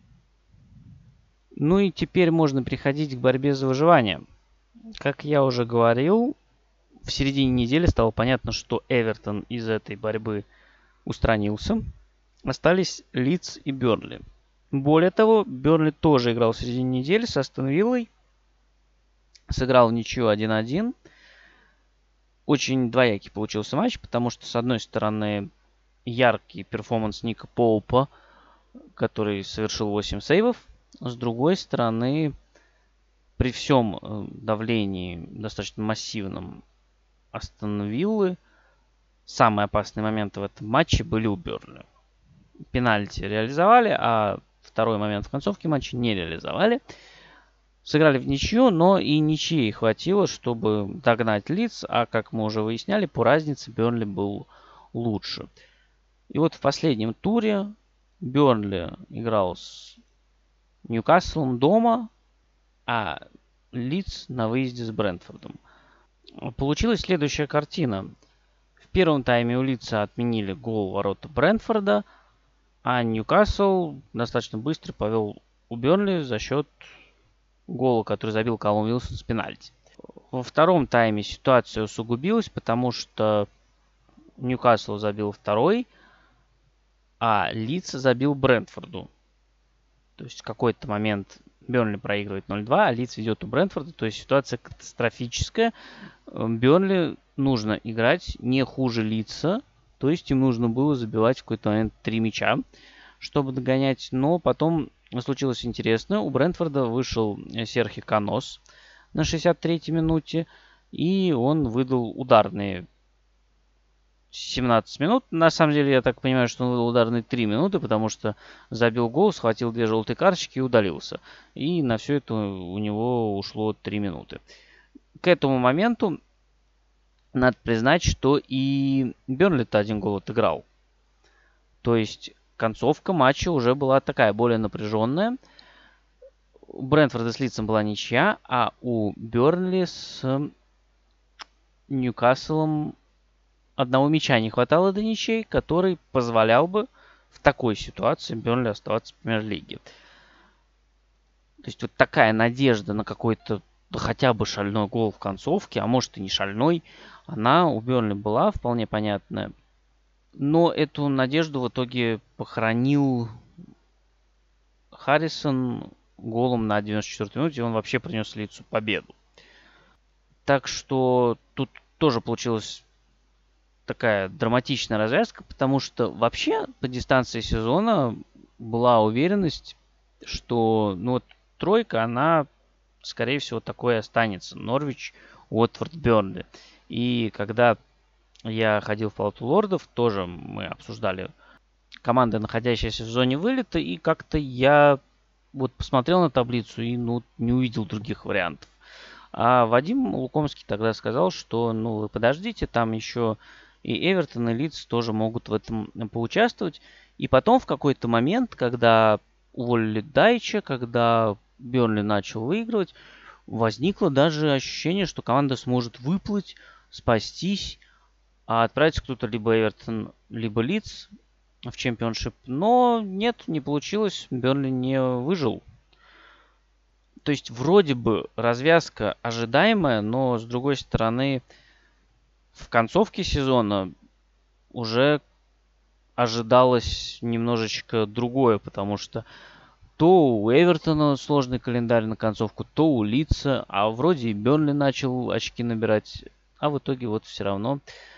Ну и теперь можно переходить к борьбе за выживание. Как я уже говорил, в середине недели стало понятно, что Эвертон из этой борьбы устранился. Остались Лидс и Бернли. Более того, Бернли тоже играл в середине недели с Астон Виллой. Сыграл в ничью 1-1. Очень двоякий получился матч, потому что, с одной стороны, яркий перформанс Ника Поупа, который совершил 8 сейвов. С другой стороны, при всем давлении достаточно массивном Астон Виллы, самые опасные моменты в этом матче были у Бернли. Пенальти реализовали, а второй момент в концовке матча не реализовали. Сыграли в ничью, но и ничьей хватило, чтобы догнать Лидс, а как мы уже выясняли, по разнице Бернли был лучше. И вот в последнем туре Бернли играл с Ньюкаслом дома, а Лидс на выезде с Брентфордом. Получилась следующая картина. В первом тайме у Лидса отменили гол ворота Брентфорда, а Ньюкасл достаточно быстро повел у Бернли за счет гола, который забил Калум Уилсон с пенальти. Во втором тайме ситуация усугубилась, потому что Ньюкасл забил второй, а Лидс забил Брентфорду. То есть в какой-то момент Бернли проигрывает 0-2, а Лидс ведет у Брентфорда. То есть ситуация катастрофическая. Бернли нужно играть не хуже Лидса. То есть им нужно было забивать в какой-то момент 3 мяча, чтобы догонять. Но потом случилось интересное. У Брентфорда вышел Серхи Канос на 63-й минуте. И он выдал ударные 17 минут. На самом деле, я так понимаю, что он выдал ударные 3 минуты, потому что забил гол, схватил 2 желтые карточки и удалился. И на все это у него ушло 3 минуты. К этому моменту надо признать, что и Бернли-то 1 гол отыграл. То есть концовка матча уже была такая более напряженная. У Брентфорда с Лидсом была ничья, а у Бернли с Ньюкаслом одного мяча не хватало до ничей, который позволял бы в такой ситуации Бернли оставаться в премьер-лиге. То есть вот такая надежда на какой-то хотя бы шальной гол в концовке, а может и не шальной, она у Бернли была вполне понятная. Но эту надежду в итоге похоронил Харрисон голом на 94-й минуте, и он вообще принес Лидсу победу. Так что тут тоже получилось такая драматичная развязка, потому что вообще по дистанции сезона была уверенность, что тройка, она, скорее всего, такой и останется. Норвич, Уотфорд, Бернли. И когда я ходил в Палату лордов, тоже мы обсуждали команды, находящиеся в зоне вылета, и как-то я посмотрел на таблицу и не увидел других вариантов. А Вадим Лукомский тогда сказал, что вы подождите, там еще и Эвертон, и Лидс тоже могут в этом поучаствовать. И потом в какой-то момент, когда уволили Дайча, когда Бернли начал выигрывать, возникло даже ощущение, что команда сможет выплыть, спастись, а отправиться кто-то либо Эвертон, либо Лидс в чемпионшип. Но нет, не получилось, Бернли не выжил. То есть вроде бы развязка ожидаемая, но с другой стороны в концовке сезона уже ожидалось немножечко другое, потому что то у Эвертона сложный календарь на концовку, то у Лидса, а вроде и Бернли начал очки набирать, а в итоге все равно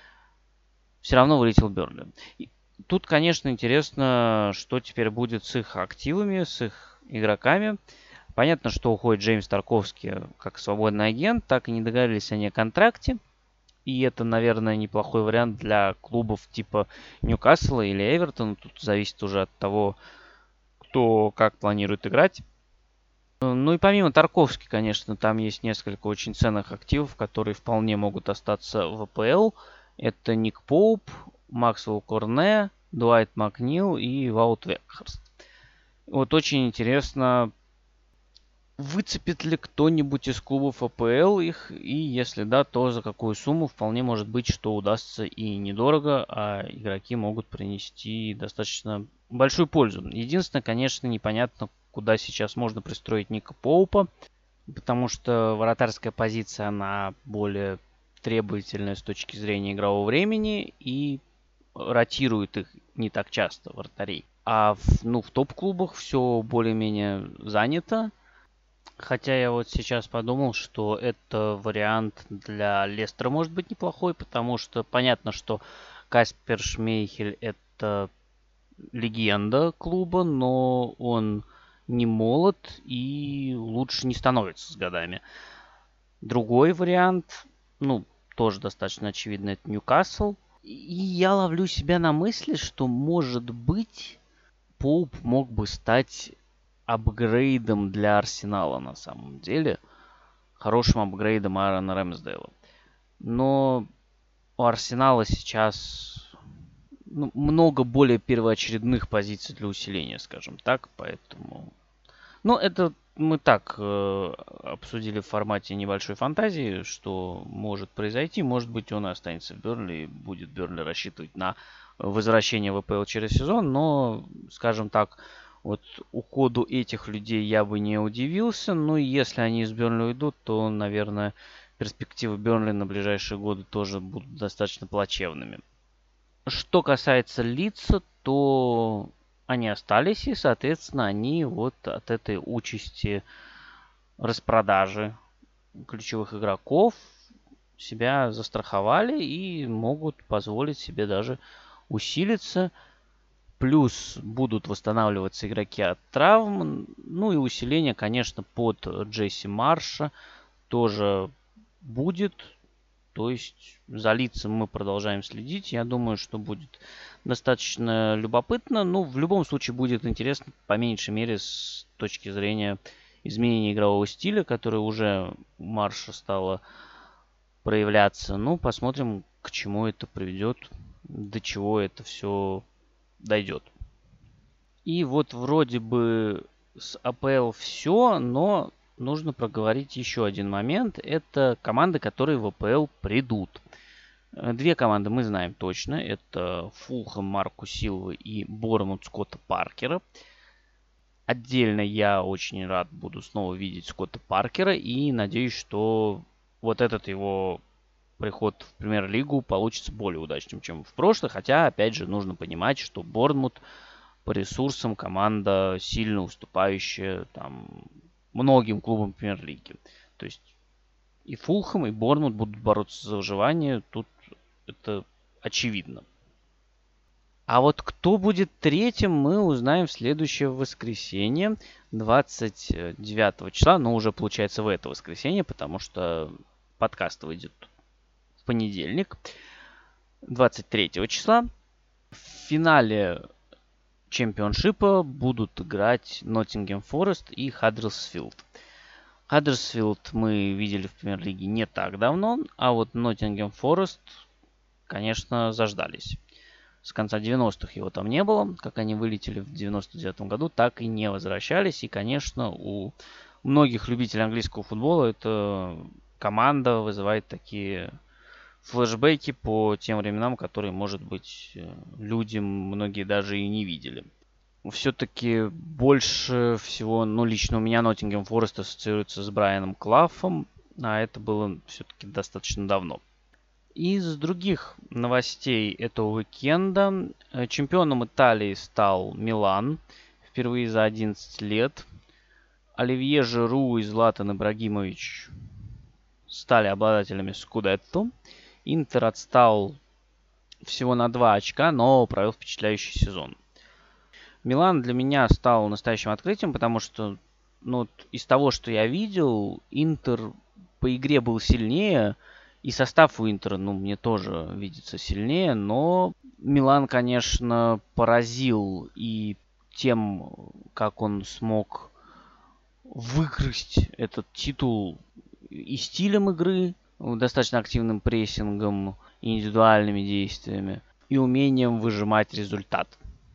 вылетел Бернли. И тут, конечно, интересно, что теперь будет с их активами, с их игроками. Понятно, что уходит Джеймс Тарковский как свободный агент, так и не договорились они о контракте. И это, наверное, неплохой вариант для клубов типа Ньюкасла или Эвертона. Тут зависит уже от того, кто как планирует играть. Ну и помимо Тарковски, конечно, там есть несколько очень ценных активов, которые вполне могут остаться в АПЛ. Это Ник Поуп, Максвелл Корне, Дуайт Макнил и Ваут Векхерст. Очень интересно, выцепит ли кто-нибудь из клубов АПЛ их, и если да, то за какую сумму. Вполне может быть, что удастся и недорого, а игроки могут принести достаточно большую пользу. Единственное, конечно, непонятно, куда сейчас можно пристроить Ника Поупа, потому что вратарская позиция, она более требовательная с точки зрения игрового времени, и ротирует их не так часто, вратарей. А в топ-клубах все более-менее занято. Хотя я сейчас подумал, что это вариант для Лестера может быть неплохой, потому что понятно, что Каспер Шмейхель это легенда клуба, но он не молод и лучше не становится с годами. Другой вариант, тоже достаточно очевидно, это Ньюкасл. И я ловлю себя на мысли, что, может быть, Поуп мог бы стать апгрейдом для Арсенала на самом деле. Хорошим апгрейдом Аарона Рэмсдейла. Но у Арсенала сейчас много более первоочередных позиций для усиления, скажем так. Поэтому... это мы так обсудили в формате небольшой фантазии, что может произойти. Может быть, он останется в Бернли, и будет Бернли рассчитывать на возвращение в АПЛ через сезон. Но, скажем так, вот уходу этих людей я бы не удивился. Но если они из Бернли уйдут, то, наверное, перспективы Бернли на ближайшие годы тоже будут достаточно плачевными. Что касается Лидса, то они остались, и, соответственно, они вот от этой участи распродажи ключевых игроков себя застраховали и могут позволить себе даже усилиться. Плюс будут восстанавливаться игроки от травм. Ну и усиление, конечно, под Джесси Марша тоже будет. То есть за лицом мы продолжаем следить. Я думаю, что будет достаточно любопытно. Ну, в любом случае будет интересно, по меньшей мере, с точки зрения изменения игрового стиля, который уже у Марша стало проявляться. Ну, посмотрим, к чему это приведет, до чего это все дойдет. И вот вроде бы с АПЛ все, но нужно проговорить еще один момент. Это команды, которые в АПЛ придут. Две команды мы знаем точно. Это Фулхэм Марку Силвы и Борнмут Скотта Паркера. Отдельно я очень рад буду снова видеть Скотта Паркера и надеюсь, что вот этот его приход в Премьер-лигу получится более удачным, чем в прошлый. Хотя, опять же, нужно понимать, что Борнмут по ресурсам команда сильно уступающая там многим клубам Премьер-лиги. То есть и Фулхэм, и Борнмут будут бороться за выживание. Тут это очевидно. А вот кто будет третьим, мы узнаем в следующее воскресенье, 29 числа. Но уже получается в это воскресенье, потому что подкаст выйдет в понедельник, 23 числа. В финале чемпионшипа будут играть Ноттингем Форест и Хаддерсфилд. Хаддерсфилд мы видели в Премьер-лиге не так давно, а вот Ноттингем Форест, конечно, заждались. С конца 90-х его там не было. Как они вылетели в 99-м году, так и не возвращались. И, конечно, у многих любителей английского футбола эта команда вызывает такие флешбеки по тем временам, которые, может быть, люди многие даже и не видели. Все-таки больше всего, ну, лично у меня Ноттингем Форест ассоциируется с Брайаном Клаффом, а это было все-таки достаточно давно. Из других новостей этого уикенда чемпионом Италии стал Милан впервые за 11 лет. Оливье Жиру и Златан Ибрагимович стали обладателями Скудетто. Интер отстал всего на 2 очка, но провел впечатляющий сезон. Милан для меня стал настоящим открытием, потому что из того, что я видел, Интер по игре был сильнее. И состав у Интера, мне тоже видится сильнее, но Милан, конечно, поразил и тем, как он смог выкрасть этот титул и стилем игры, достаточно активным прессингом, индивидуальными действиями и умением выжимать результат.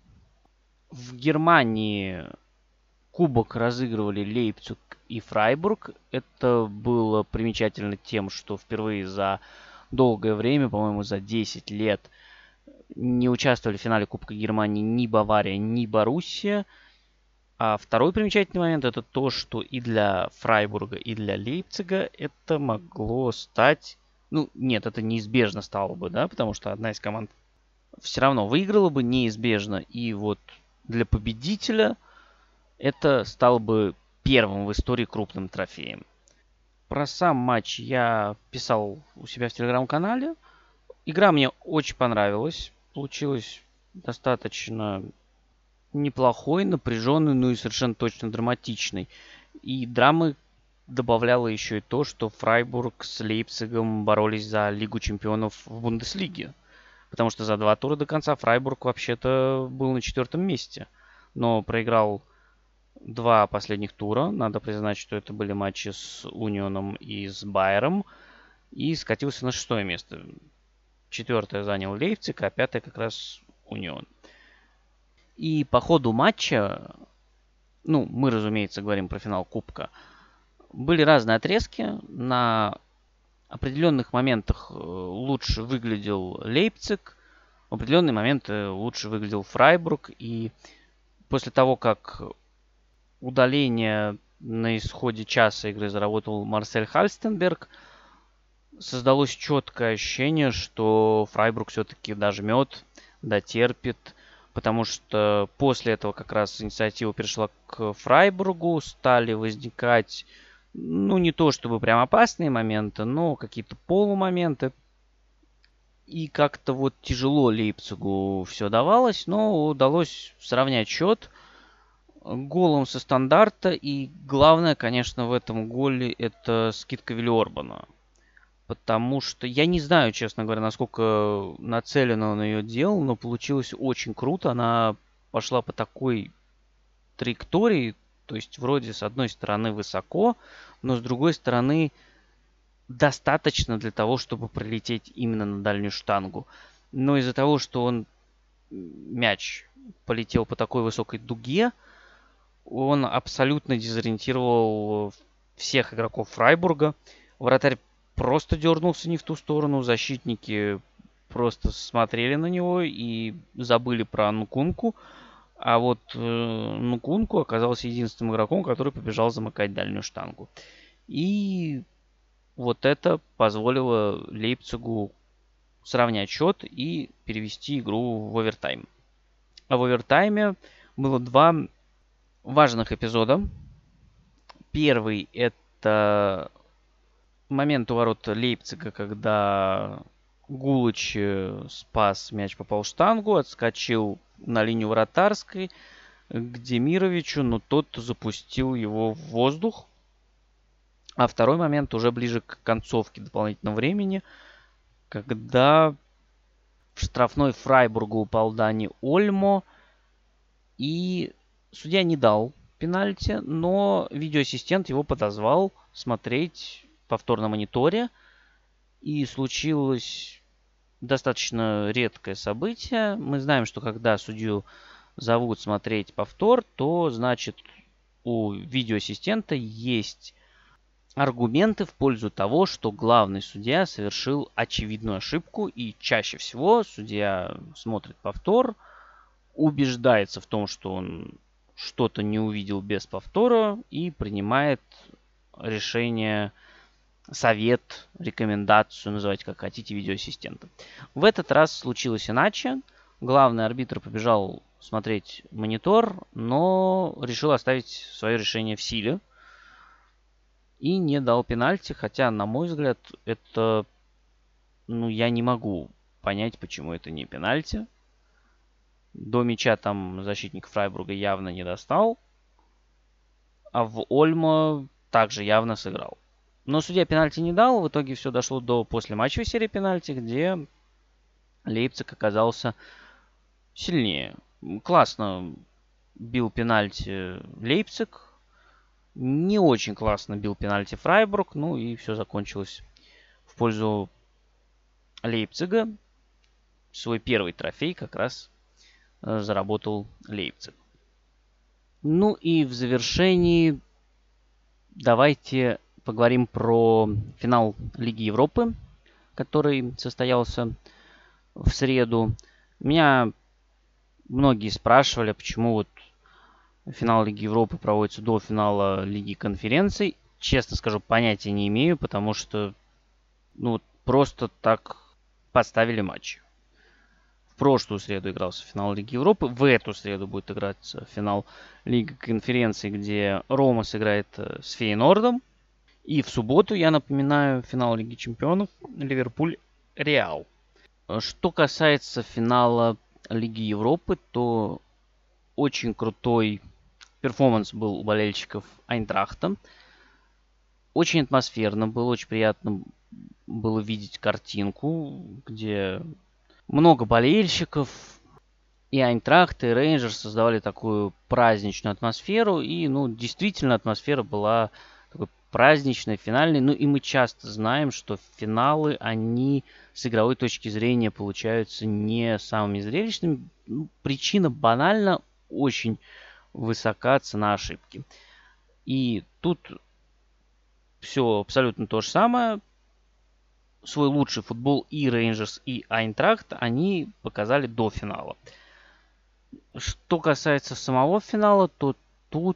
В Германии кубок разыгрывали Лейпциг и Фрайбург. Это было примечательно тем, что впервые за долгое время, по-моему, за 10 лет, не участвовали в финале Кубка Германии ни Бавария, ни Боруссия. А второй примечательный момент это то, что и для Фрайбурга, и для Лейпцига это могло стать... Нет, это неизбежно стало бы, да, потому что одна из команд все равно выиграла бы неизбежно. И вот для победителя это стало бы первым в истории крупным трофеем. Про сам матч я писал у себя в телеграм-канале. Игра мне очень понравилась. Получилась достаточно неплохой, напряженный, и совершенно точно драматичный. И драмы добавляло еще и то, что Фрайбург с Лейпцигом боролись за Лигу чемпионов в Бундеслиге. Потому что за 2 тура до конца Фрайбург вообще-то был на 4-м месте. Но проиграл 2 последних тура. Надо признать, что это были матчи с Унионом и с Байером. И скатился на 6-е место. 4-е занял Лейпциг, а 5-е как раз Унион. И по ходу матча ну, мы, разумеется, говорим про финал Кубка, были разные отрезки. На определенных моментах лучше выглядел Лейпциг, в определенные моменты лучше выглядел Фрайбург. И после того, как удаление на исходе часа игры заработал Марсель Хальстенберг, создалось четкое ощущение, что Фрайбург все-таки дожмет, дотерпит, потому что после этого как раз инициатива перешла к Фрайбургу, стали возникать, ну, не то чтобы прям опасные моменты, но какие-то полумоменты. И как-то вот тяжело Лейпцигу все давалось, но удалось сравнять счет голом со стандарта. И главное, конечно, в этом голе это скидка Вилли Орбана. Потому что я не знаю, честно говоря, насколько нацеленно он ее делал, но получилось очень круто. Она пошла по такой траектории, то есть вроде с одной стороны высоко, но с другой стороны достаточно для того, чтобы пролететь именно на дальнюю штангу. Но из-за того, что мяч полетел по такой высокой дуге, он абсолютно дезориентировал всех игроков Фрайбурга. Вратарь просто дернулся не в ту сторону, защитники просто смотрели на него и забыли про Нкунку. А вот Нкунку оказался единственным игроком, который побежал замыкать дальнюю штангу. И вот это позволило Лейпцигу сравнять счет и перевести игру в овертайм. А в овертайме было два важных эпизода. Первый – это момент у ворот Лейпцига, когда Гулыч спас мяч, попал в штангу, отскочил на линию вратарской к Демировичу, но тот запустил его в воздух. А второй момент уже ближе к концовке дополнительного времени, когда в штрафной Фрайбургу упал Дани Ольмо, и судья не дал пенальти, но видеоассистент его подозвал смотреть повтор на мониторе, и случилось достаточно редкое событие. Мы знаем, что когда судью зовут смотреть повтор, то значит у видеоассистента есть аргументы в пользу того, что главный судья совершил очевидную ошибку, и чаще всего судья смотрит повтор, убеждается в том, что он что-то не увидел без повтора и принимает решение, совет, рекомендацию, называйте как хотите, видеоассистента. В этот раз случилось иначе. Главный арбитр побежал смотреть монитор, но решил оставить свое решение в силе и не дал пенальти, хотя, на мой взгляд, это, ну, я не могу понять, почему это не пенальти. До мяча там защитник Фрайбурга явно не достал, а в Ольмо также явно сыграл. Но судья пенальти не дал, в итоге все дошло до послематчевой серии пенальти, где Лейпциг оказался сильнее. Классно бил пенальти Лейпциг, не очень классно бил пенальти Фрайбург, ну и все закончилось в пользу Лейпцига. Свой первый трофей как раз заработал Лейпциг. Ну и в завершении давайте поговорим про финал Лиги Европы, который состоялся в среду. Меня многие спрашивали, почему вот финал Лиги Европы проводится до финала Лиги Конференций. Честно скажу, понятия не имею, потому что просто так поставили матч. В прошлую среду игрался финал Лиги Европы. В эту среду будет играться финал Лиги Конференций, где Рома сыграет с Фейнордом. И в субботу, я напоминаю, финал Лиги Чемпионов Ливерпуль-Реал. Что касается финала Лиги Европы, то очень крутой перформанс был у болельщиков Айнтрахта. Очень атмосферно было, очень приятно было видеть картинку, где много болельщиков. И Айнтрахт, и Рейнджерс создавали такую праздничную атмосферу. И, действительно, атмосфера была такой праздничной, финальной. И мы часто знаем, что финалы, они с игровой точки зрения получаются не самыми зрелищными. Причина банальна. Очень высока цена ошибки. И тут все абсолютно то же самое. Свой лучший футбол и Рейнджерс, и Айнтрахт они показали до финала. Что касается самого финала, то тут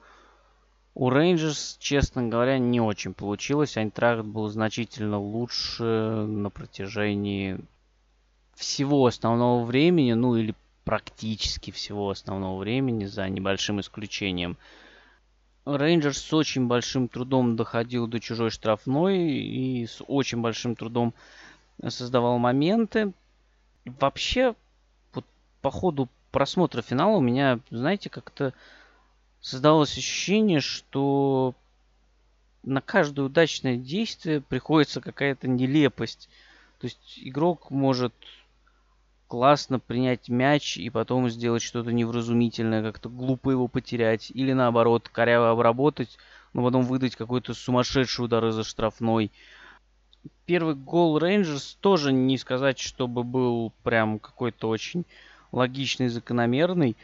у Рейнджерс, честно говоря, не очень получилось. Айнтрахт был значительно лучше на протяжении всего основного времени, ну или практически всего основного времени, за небольшим исключением. Рейнджерс с очень большим трудом доходил до чужой штрафной и с очень большим трудом создавал моменты. Вообще, вот по ходу просмотра финала у меня, знаете, как-то создалось ощущение, что на каждое удачное действие приходится какая-то нелепость. То есть игрок может классно принять мяч и потом сделать что-то невразумительное, как-то глупо его потерять. Или наоборот, коряво обработать, но потом выдать какой-то сумасшедший удар из-за штрафной. Первый гол Рейнджерс тоже не сказать, чтобы был прям какой-то очень логичный, закономерный.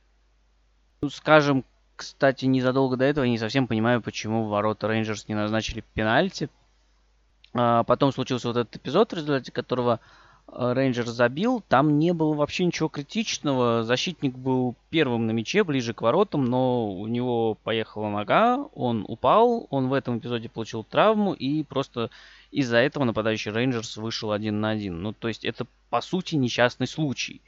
Ну, скажем, кстати, незадолго до этого я не совсем понимаю, почему в ворота Рейнджерс не назначили пенальти. Потом случился вот этот эпизод, в результате которого Рейнджерс забил. Там не было вообще ничего критичного. Защитник был первым на мяче, ближе к воротам, но у него поехала нога, он упал, он в этом эпизоде получил травму, и просто из-за этого нападающий Рейнджерс вышел 1 на 1. Ну, то есть это, по сути, несчастный случай.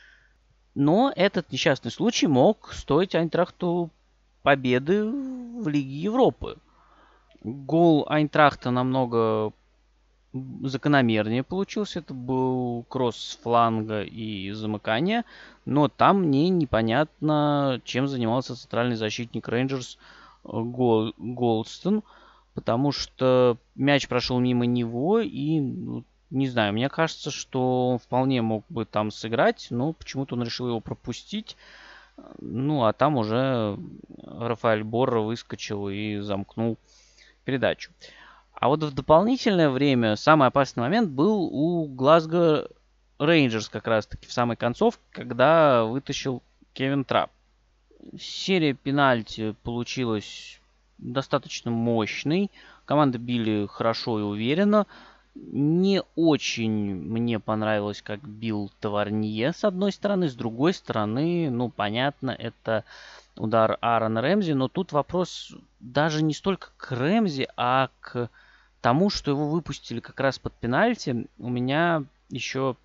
Но этот несчастный случай мог стоить Айнтрахту победы в Лиге Европы. Гол Айнтрахта намного закономернее получился. Это был кросс с фланга и замыкание. Но там мне непонятно, чем занимался центральный защитник Рейнджерс Голдстон. Потому что мяч прошел мимо него и, ну, не знаю, мне кажется, что он вполне мог бы там сыграть, но почему-то он решил его пропустить. Ну, а там уже Рафаэль Борро выскочил и замкнул передачу. А вот в дополнительное время самый опасный момент был у Глазго Рейнджерс как раз-таки в самой концовке, когда вытащил Кевин Трапп. Серия пенальти получилась достаточно мощной. Команды били хорошо и уверенно. Не очень мне понравилось, как бил Таварнье с одной стороны. С другой стороны, ну, понятно, это удар Аарона Рэмзи. Но тут вопрос даже не столько к Рэмзи, а к тому, что его выпустили как раз под пенальти. У меня еще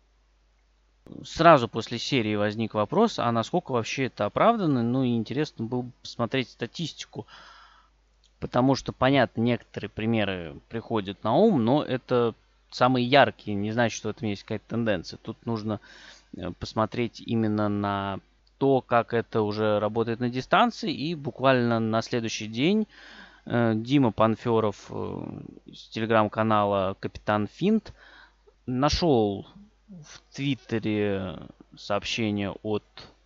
сразу после серии возник вопрос, а насколько вообще это оправдано. Ну и интересно было бы посмотреть статистику. Потому что, понятно, некоторые примеры приходят на ум, но это самые яркие. Не значит, что в этом есть какая-то тенденция. Тут нужно посмотреть именно на то, как это уже работает на дистанции. И буквально на следующий день Дима Панферов из телеграм-канала Капитан Финт нашел в Твиттере сообщение от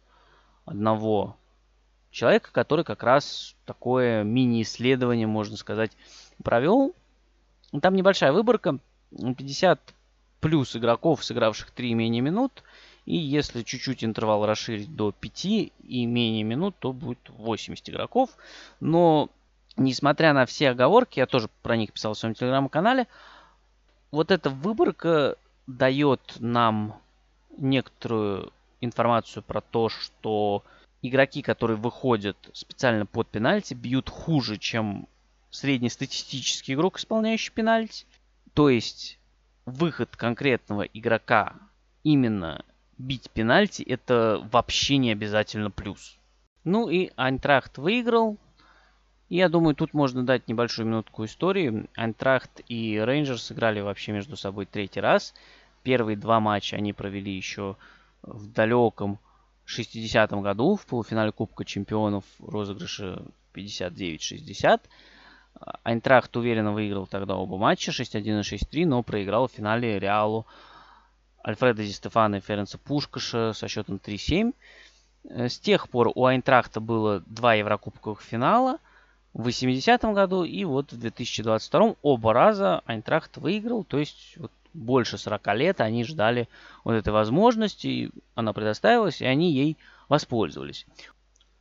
одного человека, который как раз такое мини-исследование, можно сказать, провел. Там небольшая выборка. 50 плюс игроков, сыгравших 3 и менее минут. И если чуть-чуть интервал расширить до 5 и менее минут, то будет 80 игроков. Но, несмотря на все оговорки, я тоже про них писал в своем телеграм-канале, вот эта выборка дает нам некоторую информацию про то, что игроки, которые выходят специально под пенальти, бьют хуже, чем среднестатистический игрок, исполняющий пенальти. То есть выход конкретного игрока именно бить пенальти, это вообще не обязательно плюс. Ну и Айнтрахт выиграл. И я думаю, тут можно дать небольшую минутку истории. Айнтрахт и Рейнджерс сыграли вообще между собой третий раз. Первые два матча они провели еще в далеком 60-м году в полуфинале Кубка Чемпионов розыгрыша 59-60. Айнтрахт уверенно выиграл тогда оба матча 6-1 и 6-3, но проиграл в финале Реалу Альфредо Ди Стефано и Ференца Пушкаша со счетом 3-7. С тех пор у Айнтрахта было два еврокубковых финала в 80-м году и вот в 2022 оба раза Айнтрахт выиграл, то есть вот больше 40 лет они ждали вот этой возможности, она предоставилась, и они ей воспользовались.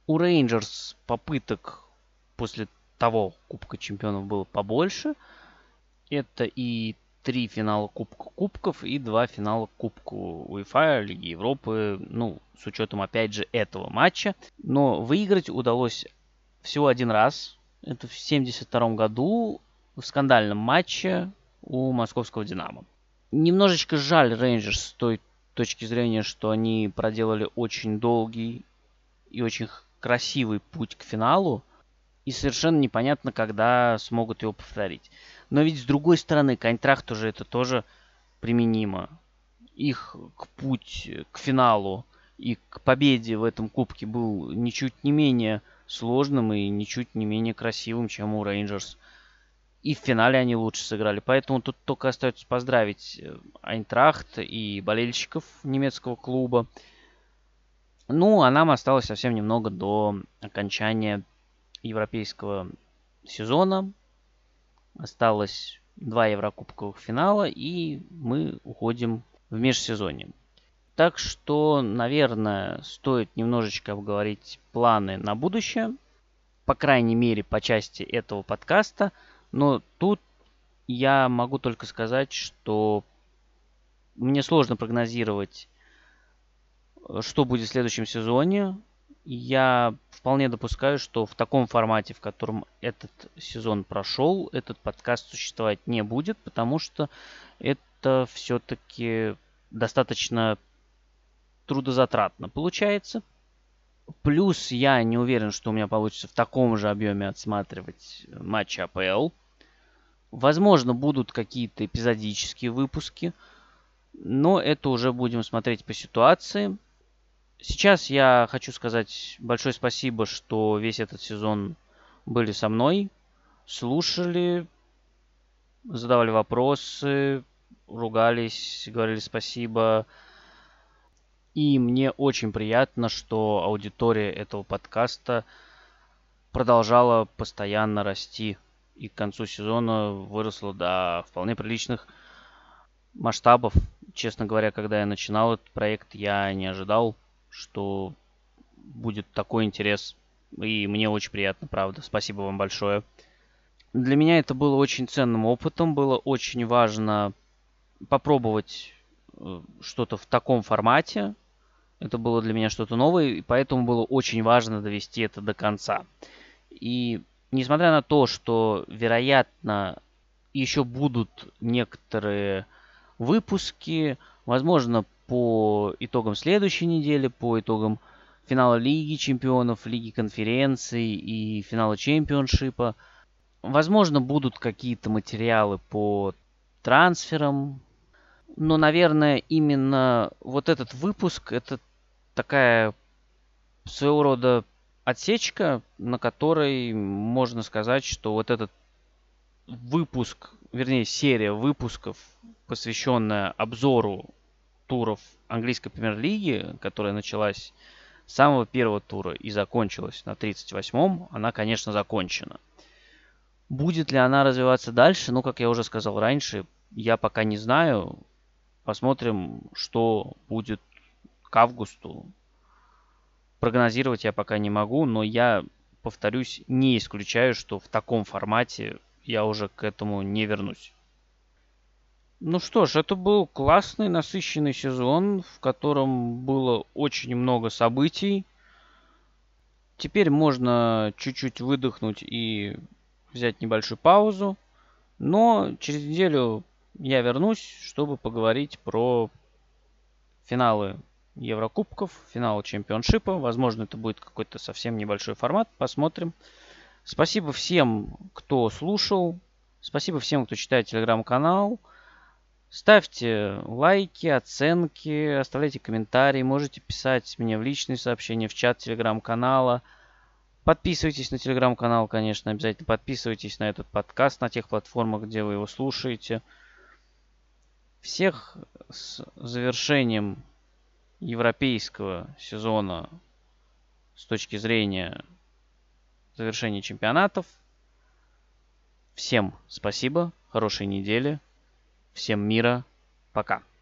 У Рейнджерс попыток после того Кубка Чемпионов было побольше. Это и 3 финала Кубка Кубков и 2 финала Кубка УЕФА, Лиги Европы. Ну, с учетом, опять же, этого матча. Но выиграть удалось всего один раз. Это в 1972 году в скандальном матче у московского «Динамо». Немножечко жаль Рейнджерс с той точки зрения, что они проделали очень долгий и очень красивый путь к финалу. И совершенно непонятно, когда смогут его повторить. Но ведь с другой стороны, к Айнтрахту же это тоже применимо. Их путь к финалу и к победе в этом кубке был ничуть не менее сложным и ничуть не менее красивым, чем у Рейнджерс. И в финале они лучше сыграли. Поэтому тут только остается поздравить Айнтрахт и болельщиков немецкого клуба. Ну, а нам осталось совсем немного до окончания европейского сезона. Осталось 2 еврокубковых финала, и мы уходим в межсезонье. Так что, наверное, стоит немножечко обговорить планы на будущее. По крайней мере, по части этого подкаста. Но тут я могу только сказать, что мне сложно прогнозировать, что будет в следующем сезоне. Я вполне допускаю, что в таком формате, в котором этот сезон прошел, этот подкаст существовать не будет, потому что это все-таки достаточно трудозатратно получается. Плюс я не уверен, что у меня получится в таком же объеме отсматривать матчи АПЛ. Возможно, будут какие-то эпизодические выпуски, но это уже будем смотреть по ситуации. Сейчас я хочу сказать большое спасибо, что весь этот сезон были со мной, слушали, задавали вопросы, ругались, говорили спасибо. И мне очень приятно, что аудитория этого подкаста продолжала постоянно расти. И к концу сезона выросла до вполне приличных масштабов. Честно говоря, когда я начинал этот проект, я не ожидал, что будет такой интерес. И мне очень приятно, правда. Спасибо вам большое. Для меня это было очень ценным опытом. Было очень важно попробовать что-то в таком формате. Это было для меня что-то новое, и поэтому было очень важно довести это до конца. И несмотря на то, что, вероятно, еще будут некоторые выпуски, возможно, по итогам следующей недели, по итогам финала Лиги Чемпионов, Лиги Конференций и финала Чемпионшипа. Возможно, будут какие-то материалы по трансферам. Но, наверное, именно вот этот выпуск — это такая своего рода отсечка, на которой можно сказать, что вот этот выпуск, вернее, серия выпусков, посвященная обзору туров английской премьер-лиги, которая началась с самого первого тура и закончилась на 38-м, она, конечно, закончена. Будет ли она развиваться дальше? Ну, как я уже сказал раньше, я пока не знаю. Посмотрим, что будет к августу. Прогнозировать я пока не могу, но я, повторюсь, не исключаю, что в таком формате я уже к этому не вернусь. Ну что ж, это был классный, насыщенный сезон, в котором было очень много событий. Теперь можно чуть-чуть выдохнуть и взять небольшую паузу. Но через неделю я вернусь, чтобы поговорить про финалы Еврокубков, финал Чемпионшипа. Возможно, это будет какой-то совсем небольшой формат. Посмотрим. Спасибо всем, кто слушал. Спасибо всем, кто читает телеграм-канал. Ставьте лайки, оценки, оставляйте комментарии. Можете писать мне в личные сообщения, в чат телеграм-канала. Подписывайтесь на телеграм-канал, конечно, обязательно подписывайтесь на этот подкаст на тех платформах, где вы его слушаете. Всех с завершением европейского сезона с точки зрения завершения чемпионатов. Всем спасибо, хорошей недели, всем мира, пока.